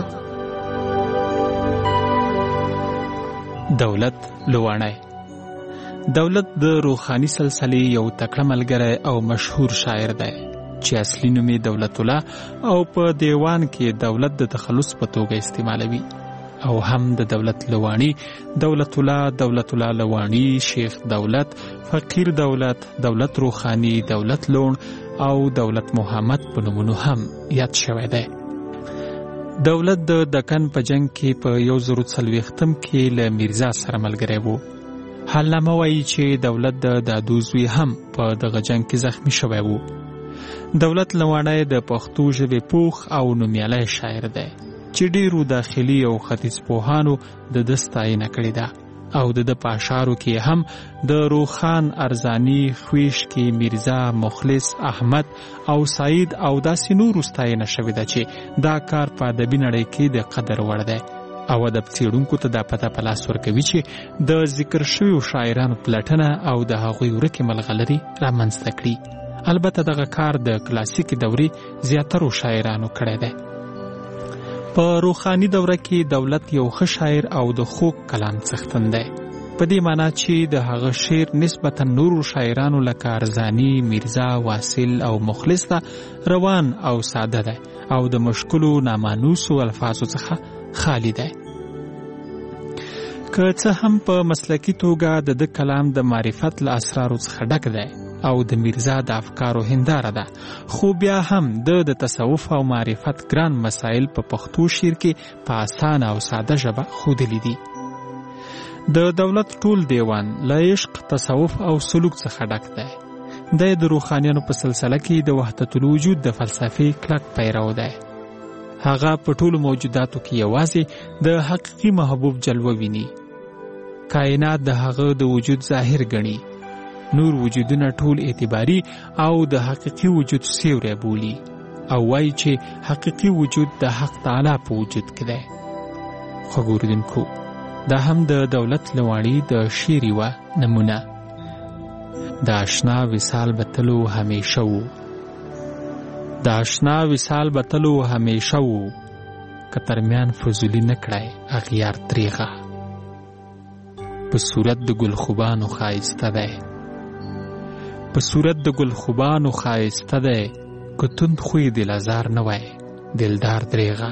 دولت لوانی. دولت د روحاني سلسلې یو تکړه ملګری او مشهور شاعر دی چې اصلي نوم یې دولت الله او په دیوان کې دولت د تخلص په توګه استعمالوي، او هم د دولت لوانی، دولت الله، دولت الله لوانی، شیخ دولت، فقیر دولت، دولت روحانی، دولت لون او دولت محمد په نومونو هم یاد شوی دی. دولت د دکن په جنگ کې په یو زرو څلوېښتم کې له میرزا سره ملګری و. حالنامه وایي چې دولت د دادو زوی هم په دغه جنگ کې زخمی شوی و. دولت لوانی د پښتو ژبې پوخ او نومیالی شاعر دی چې ډیرو داخلي او ختیځ پوهانو د ده ستاینه کړې ده، او د ده په اشعارو کې هم د روخان، ارزانی، خویشکي، میرزا، مخلص، احمد او سعید او داسې نورو ستاینه شوې ده چې دا کار په ادبي نړۍ کې د قدر وړ دی، او ادب څېړونکو ته دا پته په لاس ورکوي چې د ذکر شویو شاعرانو پلټنه او د هغوی ورکې ملغلرې رامنځته کړي. البته دغه کار د کلاسیکي دورې زیاترو شاعرانو کړی دی. په روحاني دوره کې دولت یو ښه شاعر او د خوږ کلام څښتن دی، په دې معنا چې د هغه شعر نسبتا نورو شاعرانو لکه ارزانی، میرزا، واصل او مخلص ته روان او ساده دی او د مشکلو نامانوسو الفاظو څخه خالی دی. که څه هم په مسلکي توګه د ده کلام د معرفت له اسرارو څخه ډک دی او د میرزا د افکارو هنداره ده، خو بیا هم د د تصوف او معرفت ګران مسائل په پښتو شعر کې په اسانه او ساده ژبه ښودلي دي. د دولت ټول دیوان له عشق، تصوف او سلوک څخه ډک دی. دی د روحانیانو په سلسله کې د وحدت الوجود د فلسفې کلک پیرو دی. هغه په ټولو موجوداتو کې یوازې د حقیقي محبوب جلوه ویني. کائنات د هغه د وجود ظاهر ګڼي. نور وجودونه ټول اعتباري او د حقیقي وجود سیوری بولي. او وایي چې حقیقي وجود د حق تعالی په وجود کې دی. خو ګوردونکو دا هم د دولت لواړي د شعر یوه نمونه. د آشنا وصال به تلو همیشه وو، د آشنا وصال به تلو همیشه وو، که ترمیان فضولي نه کړی اغیار تریغه. په صورت د ګل خوبانو ښایسته دی، په صورت د ګل خوبانو ښایسته دی، که تند خوی دل ازار نه وای دلدار دریغه.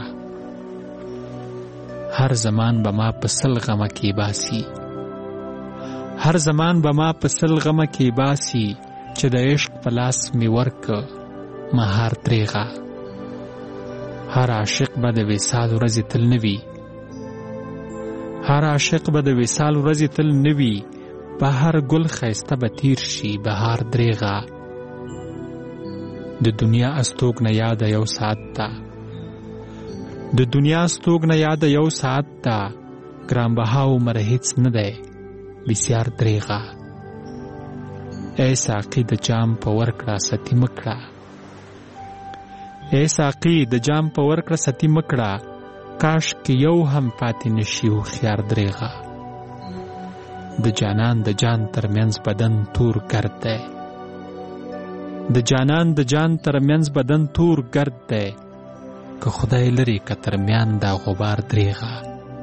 هر زمان به ما په سل غمه کې باسي، هر زمان به ما په سل غمه کې باسي، چې د عشق په لاس مې ورکه مهار دریغه. هر عاشق به د وصال ورځې تل نه وي، هر عاشق به د وصال ورځې تل نه وي، په هر ګل ښایسته به تیر شي بهار دریغه. د دنیا استوګ نه یاد یو ساعت تا، د دنیا استوګ نه یاد یو ساعت تا، ګران بها عمر هیڅ نه دی بسیار دریغه. ای ساقي د جام په ورکړه ستی مکړه، ای ساقي د جام په ورکړه ستی مکړه، کاش کې یو هم پاتې نشي هوښیار دریغه. د جانان د جان ترمنځ بدن تور ګرد دی، د جانان د جان ترمنځ بدن تور ګرد دی، که خدای لري که ترمیان دا غبار دریغه.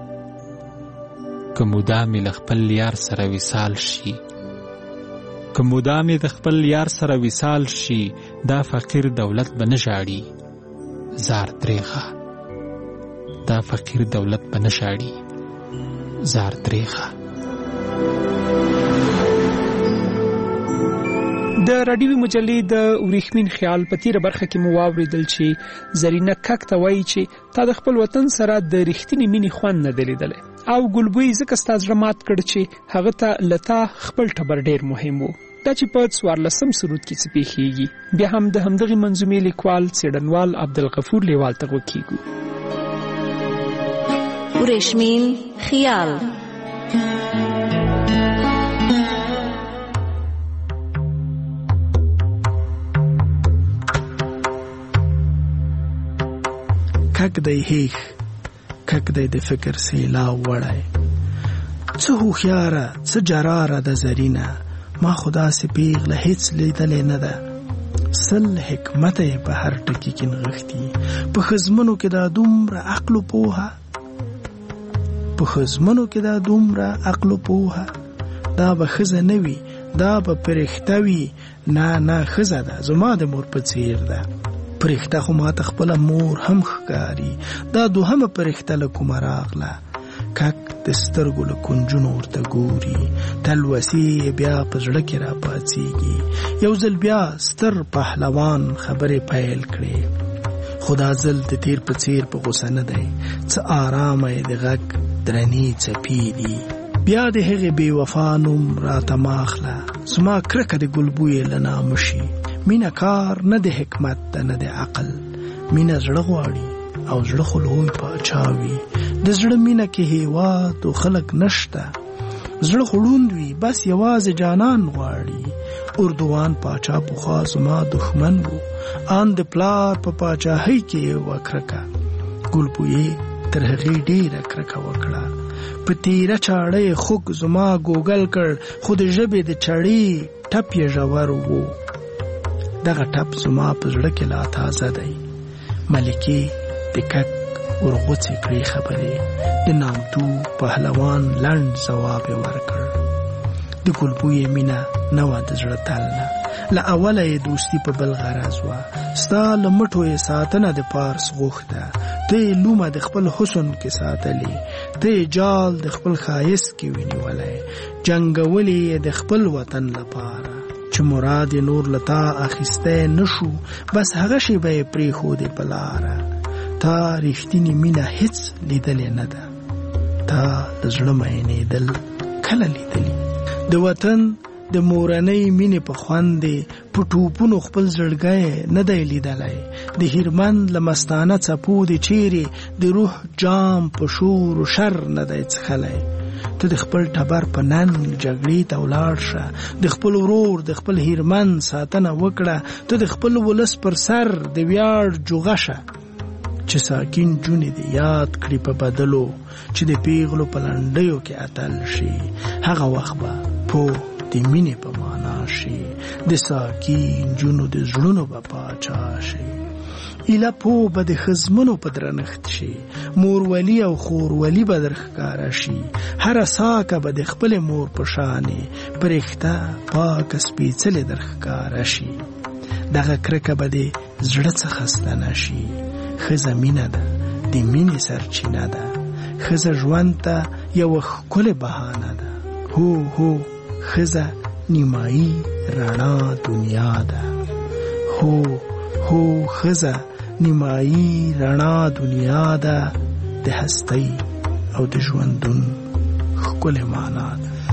که مدامې له خپل یار سره وصال شي، که مدامې د خپل یار سره وصال شي، دا فقیر دولت به نه ژاړي زار دریغه. دا فقیر دولت به نه ژاړي زار دریغه. د راډیوي مجلې د وریښمین خیال په تیره برخه کې مو واورېدل چې زرینه کک ته وایي چې تا د خپل وطن سره د رښتینې مینې خوند نه دی لیدلی، او ګلبوی ځکه ستا زړه مات کړ چې هغه ته له تا خپل ټبر ډېر مهم و. دا چې په څوارلسم سرود کې څه پیښیږي، بیا هم د همدغې منظومې لیکوال څېړنوال عبدالغفور لیوال ته غوږ کېږو. وریښمین خیال. کک دی هیخ، کک دی د فکر سیلاو وړی، څه هوښیاره څه جراره د زرینه، ما خدا سي پیغله هیڅ لیدلې نه ده. سل حکمت یې په هر ټکي کې نغښتي، په ښځمنو کې دا دومره عقل و پوهه، په ښځمنو کې دا دومره عقل و پوهه، دا به ښځه نه وي دا به فرښته وي. نه نه ښځه ده زما د مور په څیر ده، فرښته خو ماته خپله مور هم ښکاري، دا دوهمه فرښته له کومه راغله. کک د سترګو له کنجونو ورته ګوري، تلوسې بیا په زړه کې را پاڅېږي. یو ځل بیا ستر پهلوان خبرې پیل کړې، خو دا ځل د تیر په څیر په غوسه نه دی، څه آرامه یې د غږ درنې څپې دي. بیا د هغې بې وفا نوم راته ماخله، زما کرکه د ګلبویې له نامه شي. مینه کار نه د حکمت ده نه د عقل، مینه زړه غواړي او زړه خو لوی پاچا وي. د زړه مینه کې هیواد او خلک نشته، زړه خو ړوند وي بس یوازې جانان غواړي. اردوان پاچا پخوا زما دښمن و، ان د پلار په پاچاهۍ کې یې وه کرکه. ګلبویې تر هغې ډېره کرکه وکړه، په تیره چاړه یې خوږ زما ګوګل کړ، خو د ژبې د چړې ټپ یې ژور و. دغه ټپ زما په زړه کې لا تازه دی. ملکې د کک ورغوڅې کړې خبرې، د نامتو پهلوان لنډ ځواب یې ورکړ. د ګلبویې مینه نه وه د زړه تل نه، له اوله یې دوستي په بل غرض وه. ستا له مټو یې ساتنه د پارس غوښته، ته یې لومه د خپل حسن کې ساتلې، ته یې جال د خپل ښایست کې ونیولی، جنګولې یې د خپل وطن لپاره. چې مراد یې نور له تا اخیستی نه شو، بس هغه شی به یې پرېښودې په لاره. تا رښتینې مینه هیڅ لیدلې نه ده، تا د زړه مینېدل کله لیدلي؟ د وطن د مورنۍ مینې په خوند په ټوپونو خپل زړګی نه دی لیدلی. د هیرمند له مستانه څپو د چیرې د روح جام په شور و شر نه دی څښلی. ته د خپل ټبر په نن جګړې ته ولاړ شه، د خپل ورور د خپل هیرمن ساتنه وکړه، ته د خپل ولس پر سر د ویاړ جوغه شه چې ساکین جونې دې یاد کړي په بدلو چې د پیغلو په لنډیو کې اتل شي. هغه وخت به پوه د مینې په معنا شي، د ساکین جونو د زړونو به پاچا شي. ایله پوه به د ښځمنو په درنښت شي، مورولي او خورولي به در ښکاره شي. هره ساکه به د خپلې مور په شانې پرېښته پاکه سپېڅلې در ښکاره شي. دغه کرکه به د زړه څخه ستنه شي. ښځه مینه ده، د مینې سرچینه ده. ښځه ژوند ته یوه ښکلې بهانه ده. هو هو ښځه نیمایي رڼا دنیا ده. هو هو ښځه نیمایي رڼا دنیا ده، د هستۍ او د ژوندون ښکلې معنا ده.